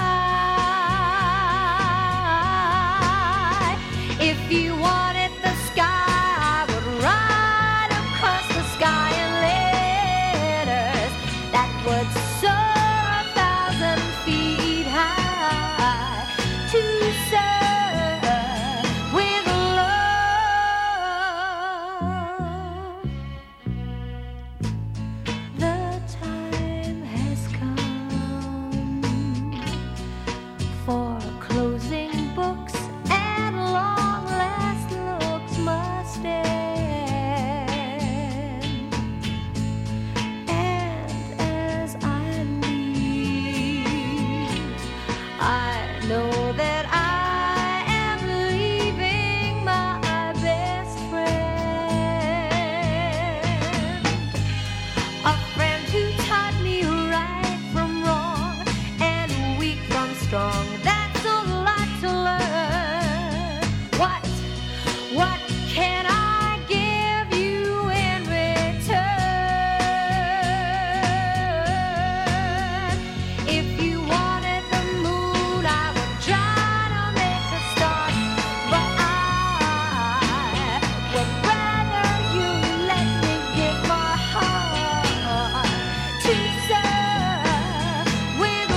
Speaker 5: try. If you wanted the sky, I would ride across the sky in letters that would soar 1,000 feet high to serve with love. The time has come for closing books, and long last looks must end. And as I leave, I know that I am leaving my best friend, a friend who taught me right from wrong and weak from strong. That's a lot to learn. What can I give you in return? If you wanted the moon, I would try to make a start, but I would rather you let me give my heart to serve with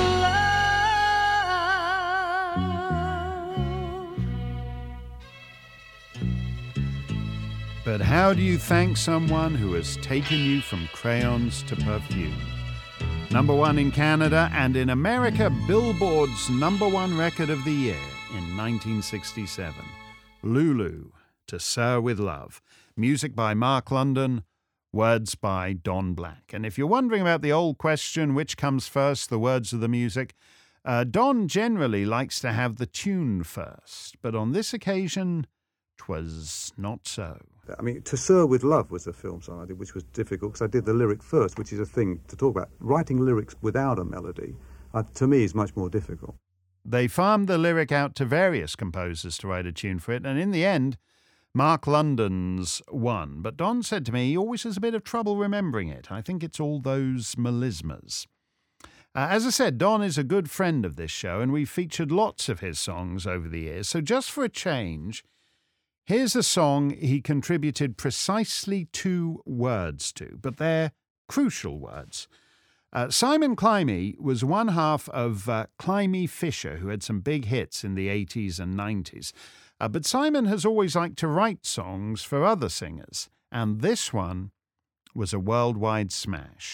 Speaker 5: love.
Speaker 7: But how do you thank someone who has taken you from crayons to perfume? #1 in Canada, and in America, Billboard's #1 record of the year in 1967. Lulu, To Sir With Love. Music by Mark London, words by Don Black. And if you're wondering about the old question, which comes first, the words or the music, Don generally likes to have the tune first, but on this occasion, 'twas not so.
Speaker 21: I mean, To Sir With Love was the film song I did, which was difficult because I did the lyric first, which is a thing to talk about. Writing lyrics without a melody, to me, is much more difficult.
Speaker 7: They farmed the lyric out to various composers to write a tune for it, and in the end, Mark London's won. But Don said to me he always has a bit of trouble remembering it. I think it's all those melismas. As I said, Don is a good friend of this show, and we've featured lots of his songs over the years. So just for a change, here's a song he contributed precisely 2 words to, but they're crucial words. Simon Climie was one half of Climie Fisher, who had some big hits in the 80s and 90s. But Simon has always liked to write songs for other singers, and this one was a worldwide smash.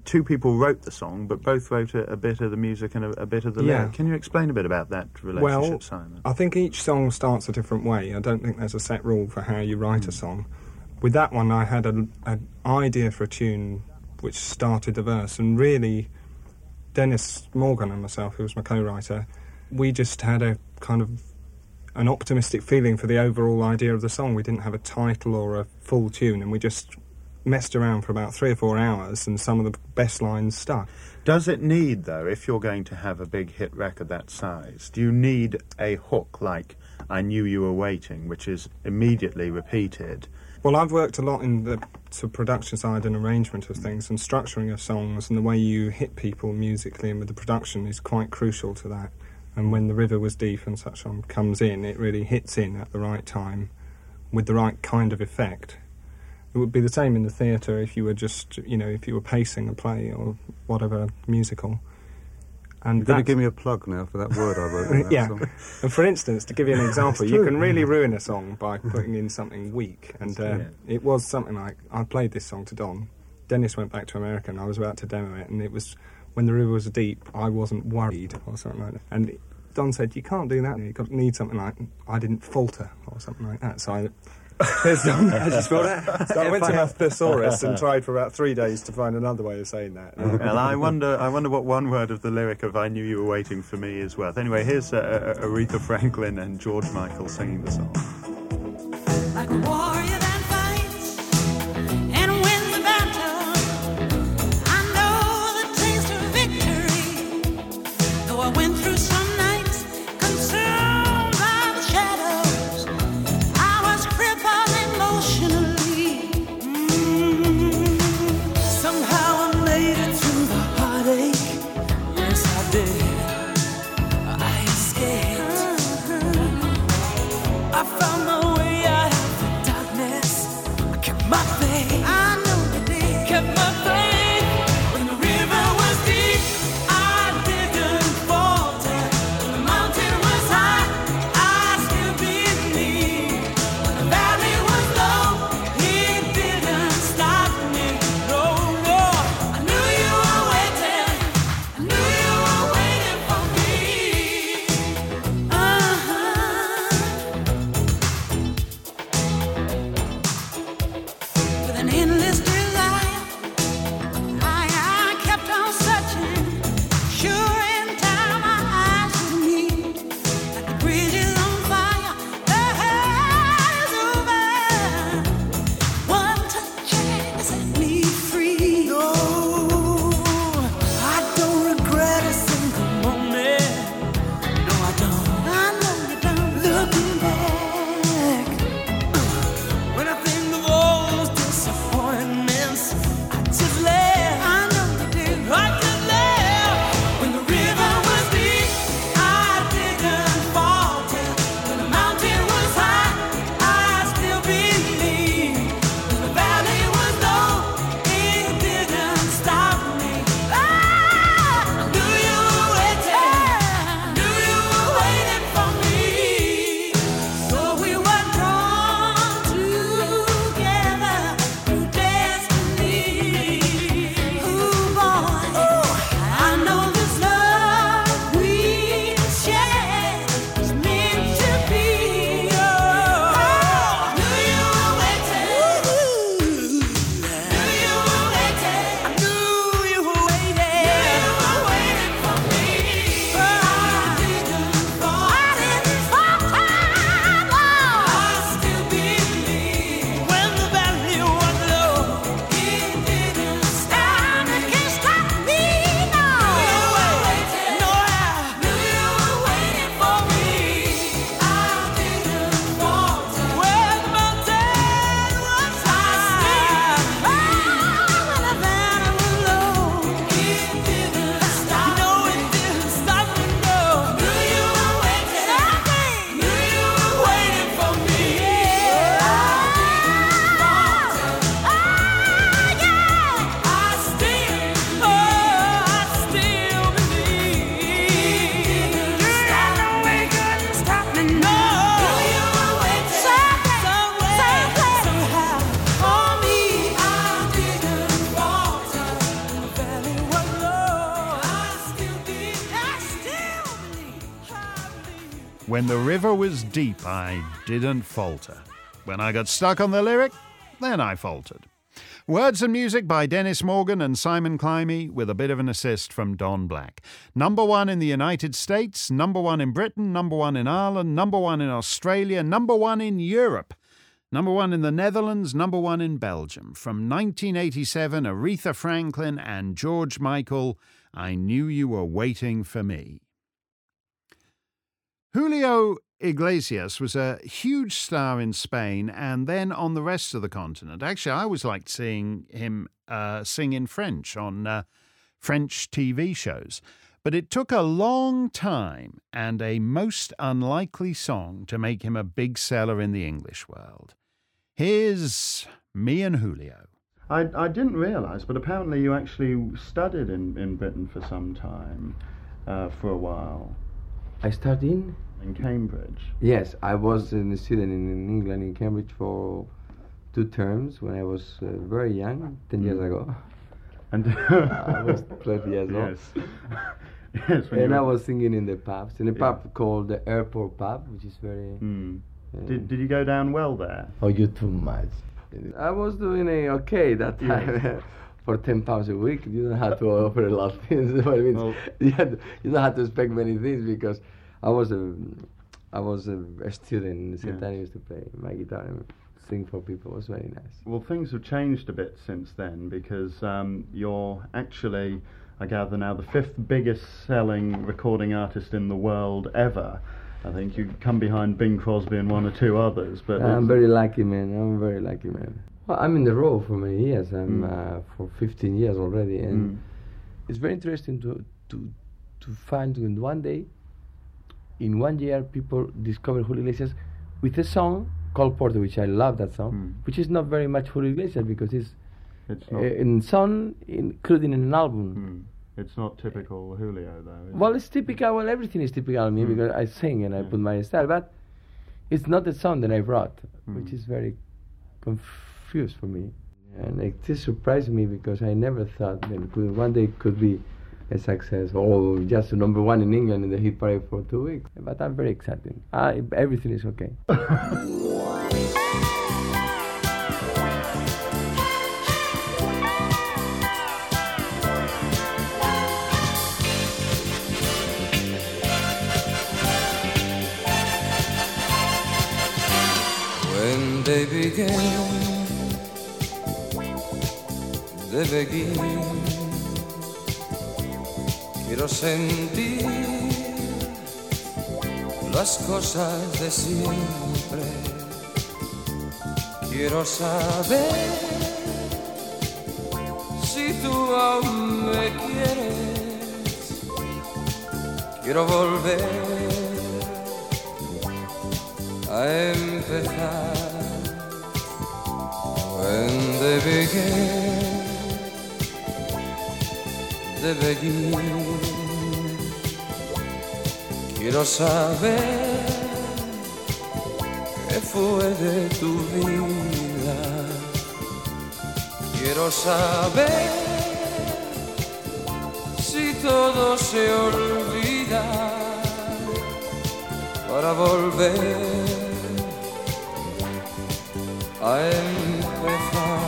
Speaker 1: two people wrote the song, but both wrote a bit of the music and a bit of the lyric. Can you explain a bit about that relationship, Simon?
Speaker 3: I think each song starts a different way. I don't think there's a set rule for how you write a song. With that one, I had an idea for a tune which started the verse, and really, Dennis Morgan and myself, who was my co-writer, we just had a kind of an optimistic feeling for the overall idea of the song. We didn't have a title or a full tune, and we just messed around for about 3 or 4 hours, and some of the best lines stuck.
Speaker 1: Does it need, though, if you're going to have a big hit record that size, do you need a hook like I Knew You Were Waiting, which is immediately repeated?
Speaker 3: Well, I've worked a lot in the production side and arrangement of things, and structuring of songs, and the way you hit people musically and with the production is quite crucial to that. And when The River Was Deep and such on comes in, it really hits in at the right time with the right kind of effect. It would be the same in the theatre if you were just, if you were pacing a play or whatever musical. And
Speaker 21: you're going to give me a plug now for that word I wrote in that
Speaker 3: yeah.
Speaker 21: song.
Speaker 3: And for instance, to give you an example, you can really ruin a song by putting in something weak. And it was something like, I played this song to Don. Dennis went back to America and I was about to demo it, and it was, when The River Was Deep, I wasn't worried or something like that. And Don said, you can't do that, you need something like, I didn't falter or something like that. So I So I went to my thesaurus and tried for about 3 days to find another way of saying that.
Speaker 1: Well, I wonder what one word of the lyric of I Knew You Were Waiting for Me is worth. Anyway, here's Aretha Franklin and George Michael singing the song.
Speaker 5: Like a warrior that fights and wins the battle, I know the taste of victory. Though I went through some nights consumed by the shadows, I was crippled emotionally. Somehow I made it through the heartache. Yes, I did. I escaped. I found my way out of the darkness.
Speaker 7: When the river was deep, I didn't falter. When I got stuck on the lyric, then I faltered. Words and music by Dennis Morgan and Simon Climie, with a bit of an assist from Don Black. Number 1 in the United States, number 1 in Britain, number 1 in Ireland, number 1 in Australia, number 1 in Europe, number 1 in the Netherlands, number 1 in Belgium. From 1987, Aretha Franklin and George Michael, I Knew You Were Waiting for Me. Julio Iglesias was a huge star in Spain and then on the rest of the continent. Actually, I always liked seeing him sing in French on French TV shows. But it took a long time and a most unlikely song to make him a big seller in the English world. Here's Me and Julio.
Speaker 13: I didn't realise, but apparently you actually studied in Britain for some time, for a while.
Speaker 2: I studied
Speaker 13: in Cambridge.
Speaker 2: Yes, I was a student in England, in Cambridge, for 2 terms when I was very young, 10 years ago.
Speaker 13: And
Speaker 2: I was 12 years old.
Speaker 13: Yes.
Speaker 2: And I was singing in the pubs, in a pub called the Airport Pub, which is very...
Speaker 13: Did you go down well there?
Speaker 2: Oh, you too much. I was doing okay that time. Yes. For £10 a week, you don't have to offer a lot of things. You don't have to expect many things, because I was a student. St. I used to play my guitar and sing for people. It was very nice.
Speaker 13: Well, things have changed a bit since then, because you're actually, I gather now, the 5th biggest selling recording artist in the world ever. I think you come behind Bing Crosby and 1 or 2 others. But
Speaker 2: I'm very lucky, man. I'm very lucky, man. Well, I'm in the row for many years. I'm for 15 years already, and it's very interesting to find in one day, in 1 year, people discover Julio Iglesias with a song called Porter, which I love that song, which is not very much Julio Iglesias because it's in song included in an album.
Speaker 13: It's not typical Julio, though.
Speaker 2: Well, it's typical. Well, everything is typical of me because I sing and I put my style, but it's not the song that I brought, which is very confused for me. And it just surprised me because I never thought that one day could be a success or just number 1 in England in the hit parade for 2 weeks. But I'm very excited. Everything is okay.
Speaker 5: When they began, de begin, quiero sentir las cosas de siempre. Quiero saber si tú aún me quieres. Quiero volver a empezar. When they began, de begin, quiero saber qué fue de tu vida. Quiero saber si todo se olvida para volver a empezar.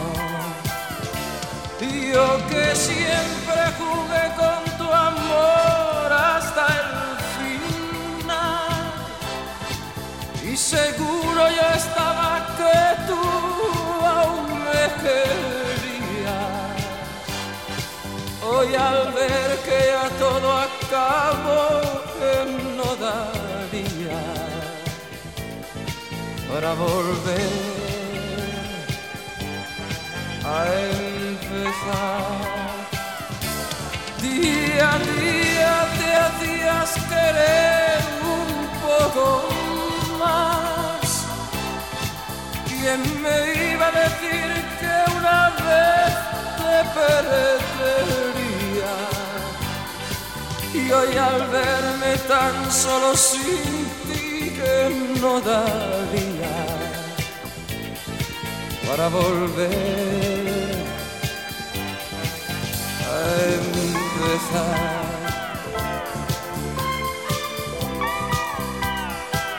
Speaker 5: Yo que siempre jugué con tu amor hasta el final, y seguro yo estaba que tú aún me querías. Hoy al ver que ya todo acabó, que no daría para volver a empezar. Día a día te hacías querer un poco más. ¿Quién me iba a decir que una vez te perdería? Y hoy al verme tan solo sin ti, que no daría para volver a empezar.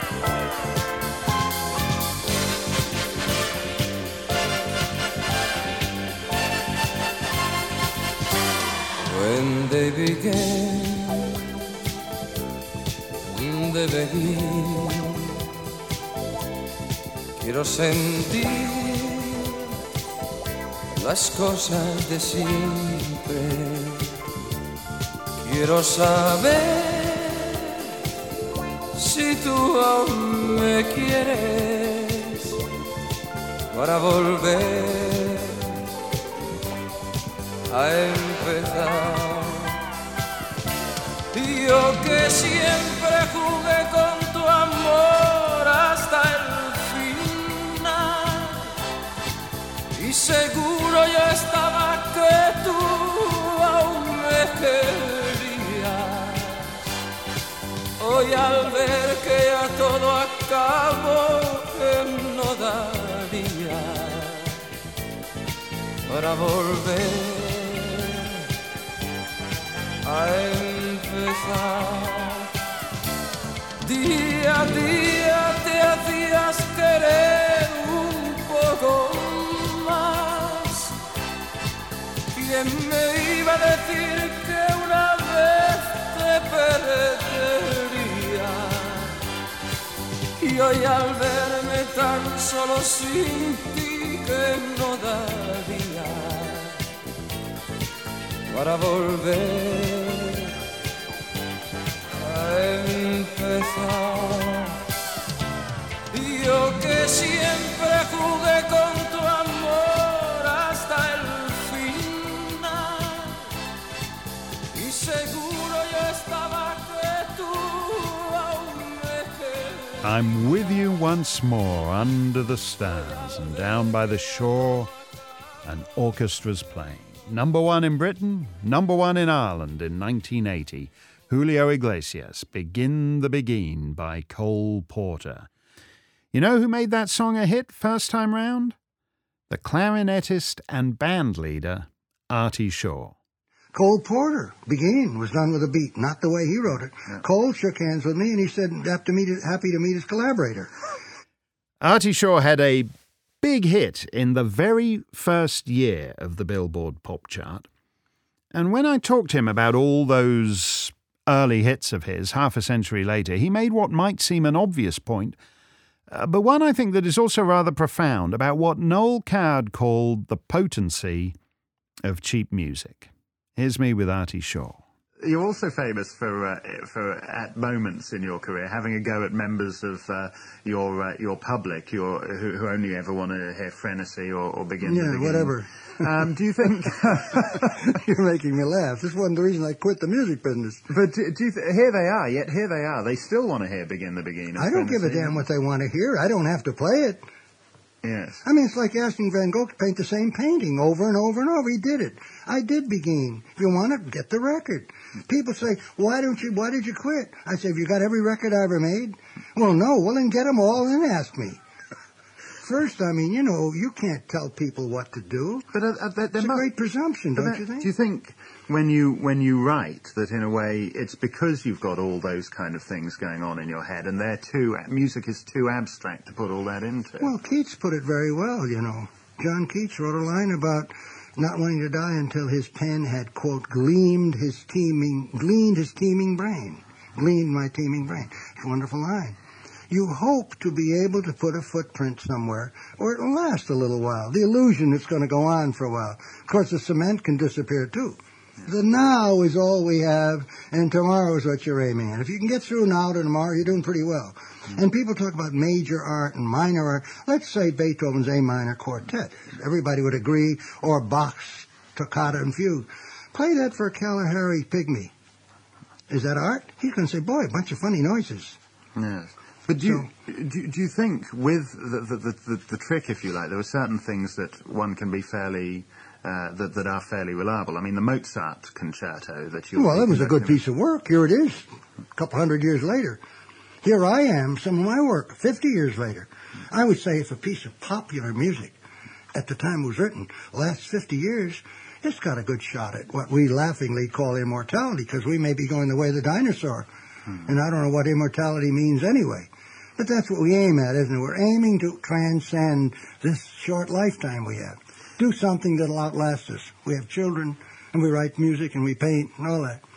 Speaker 5: began de venir. Quiero sentir las cosas de siempre. Quiero saber si tú aún me quieres para volver a empezar. Yo que siempre jugué con tu amor hasta el final, y seguro yo estaba que tú aún me querías. Hoy al ver que ya todo acabó, que no daría para volver a empezar. Día a día te hacías querer un poco más. ¿Quién me iba a decir que una vez te perdería? Y hoy al verme tan solo sin ti, que no daría para volver a empezar. Yo que siempre jugué con tu amor hasta el final, y seguro yo estaba que tú aún me querías.
Speaker 7: I'm with you once more under the stars, and down by the shore an orchestra's playing. Number 1 in Britain, number 1 in Ireland in 1980. Julio Iglesias, Begin the Begin by Cole Porter. You know who made that song a hit first time round? The clarinetist and band leader, Artie Shaw.
Speaker 6: Cole Porter, Begin, was done with a beat, not the way he wrote it. Yeah. Cole shook hands with me and he said happy to meet his collaborator.
Speaker 7: Artie Shaw had a big hit in the very first year of the Billboard Pop Chart. And when I talked to him about all those early hits of his, half a century later, he made what might seem an obvious point, but one I think that is also rather profound, about what Noel Coward called the potency of cheap music. Here's me with Artie Shaw.
Speaker 22: You're also famous for at moments in your career having a go at members of your public who only ever want to hear Frenesy or Begin the Begin.
Speaker 6: Yeah, whatever.
Speaker 22: Do you think...
Speaker 6: You're making me laugh. This wasn't the reason I quit the music business.
Speaker 22: But here they are, yet here they are. They still want to hear Begin the Begin.
Speaker 6: I don't give a damn what they want to hear. I don't have to play it.
Speaker 22: Yes.
Speaker 6: I mean, it's like asking Van Gogh to paint the same painting over and over and over. He did it. I did Begin. If you want it, get the record. People say, why did you quit? I say, have you got every record I ever made? Well, no. Well, then get them all and ask me. First, I mean, you can't tell people what to do.
Speaker 22: But
Speaker 6: it's a great presumption, don't you think?
Speaker 22: Do you think when you write that in a way it's because you've got all those kind of things going on in your head and music is too abstract to put all that into?
Speaker 6: Well, Keats put it very well, John Keats wrote a line about not wanting to die until his pen had, quote, gleaned my teeming brain. It's a wonderful line. You hope to be able to put a footprint somewhere, or it'll last a little while. The illusion it's going to go on for a while. Of course, the cement can disappear, too. The now is all we have, and tomorrow is what you're aiming at. If you can get through now to tomorrow, you're doing pretty well. And people talk about major art and minor art. Let's say Beethoven's A minor quartet. Everybody would agree, or Bach's Toccata and Fugue. Play that for a Kalahari pygmy. Is that art? He's going to say, boy, a bunch of funny noises.
Speaker 22: Yes. But do you think with the trick, if you like, there are certain things that one can be fairly that are fairly reliable. I mean, the Mozart concerto that you...
Speaker 6: Well, it was a good piece of work. Here it is, a couple hundred years later. Here I am, some of my work, 50 years later. I would say if a piece of popular music at the time it was written lasts 50 years, it's got a good shot at what we laughingly call immortality, because we may be going the way of the dinosaur. And I don't know what immortality means anyway. But that's what we aim at, isn't it? We're aiming to transcend this short lifetime we have. Do something that'll outlast us. We have children, and we write music and we paint and all that.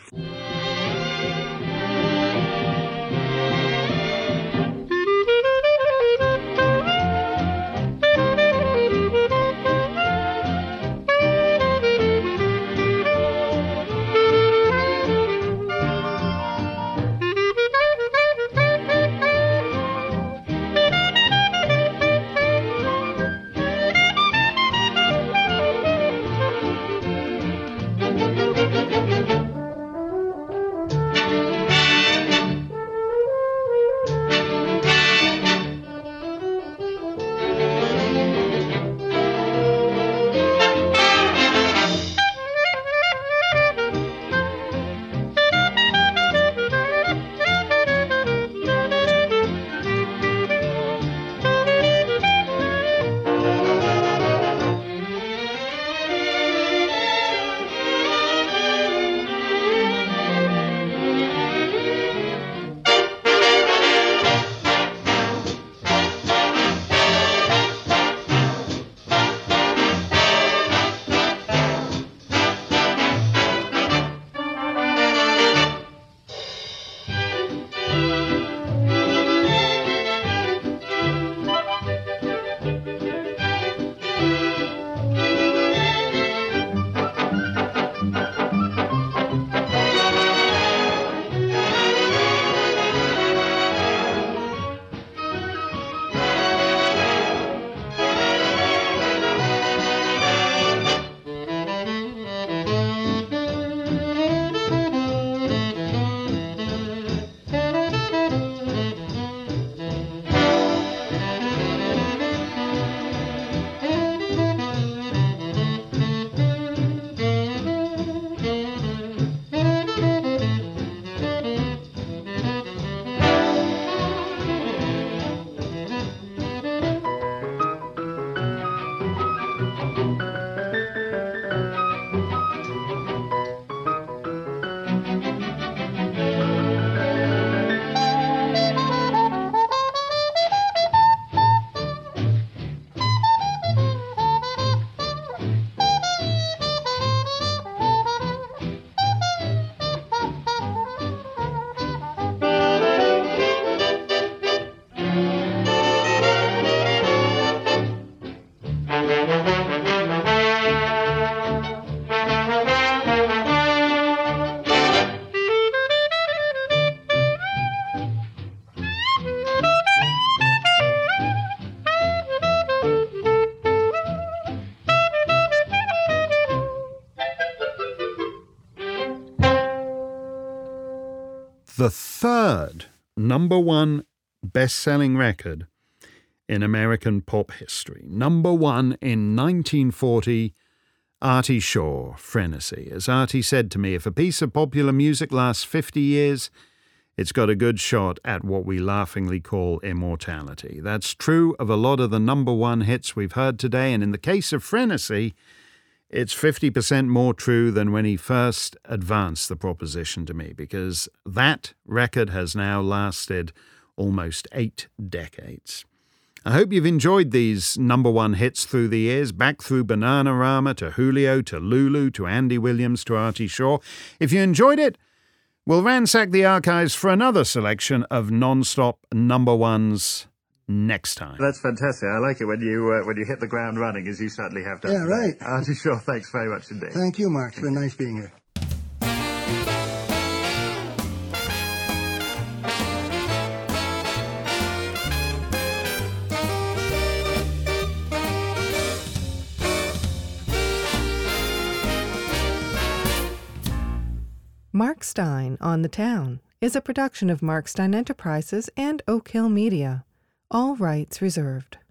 Speaker 7: the third #1 best-selling record in American pop history. #1 in 1940, Artie Shaw, Frenesy. As Artie said to me, if a piece of popular music lasts 50 years, it's got a good shot at what we laughingly call immortality. That's true of a lot of the #1 hits we've heard today, and in the case of Frenesy, it's 50% more true than when he first advanced the proposition to me, because that record has now lasted almost 8 decades. I hope you've enjoyed these #1 hits through the years, back through Bananarama to Julio to Lulu to Andy Williams to Artie Shaw. If you enjoyed it, we'll ransack the archives for another selection of non-stop #1s next time.
Speaker 22: That's fantastic. I like it when you hit the ground running, as you certainly have done.
Speaker 6: Yeah, right.
Speaker 22: Artie Shaw, thanks very much indeed.
Speaker 6: Thank you, Mark. It's been nice being here.
Speaker 8: Mark Stein on the Town is a production of Mark Stein Enterprises and Oak Hill Media. All rights reserved.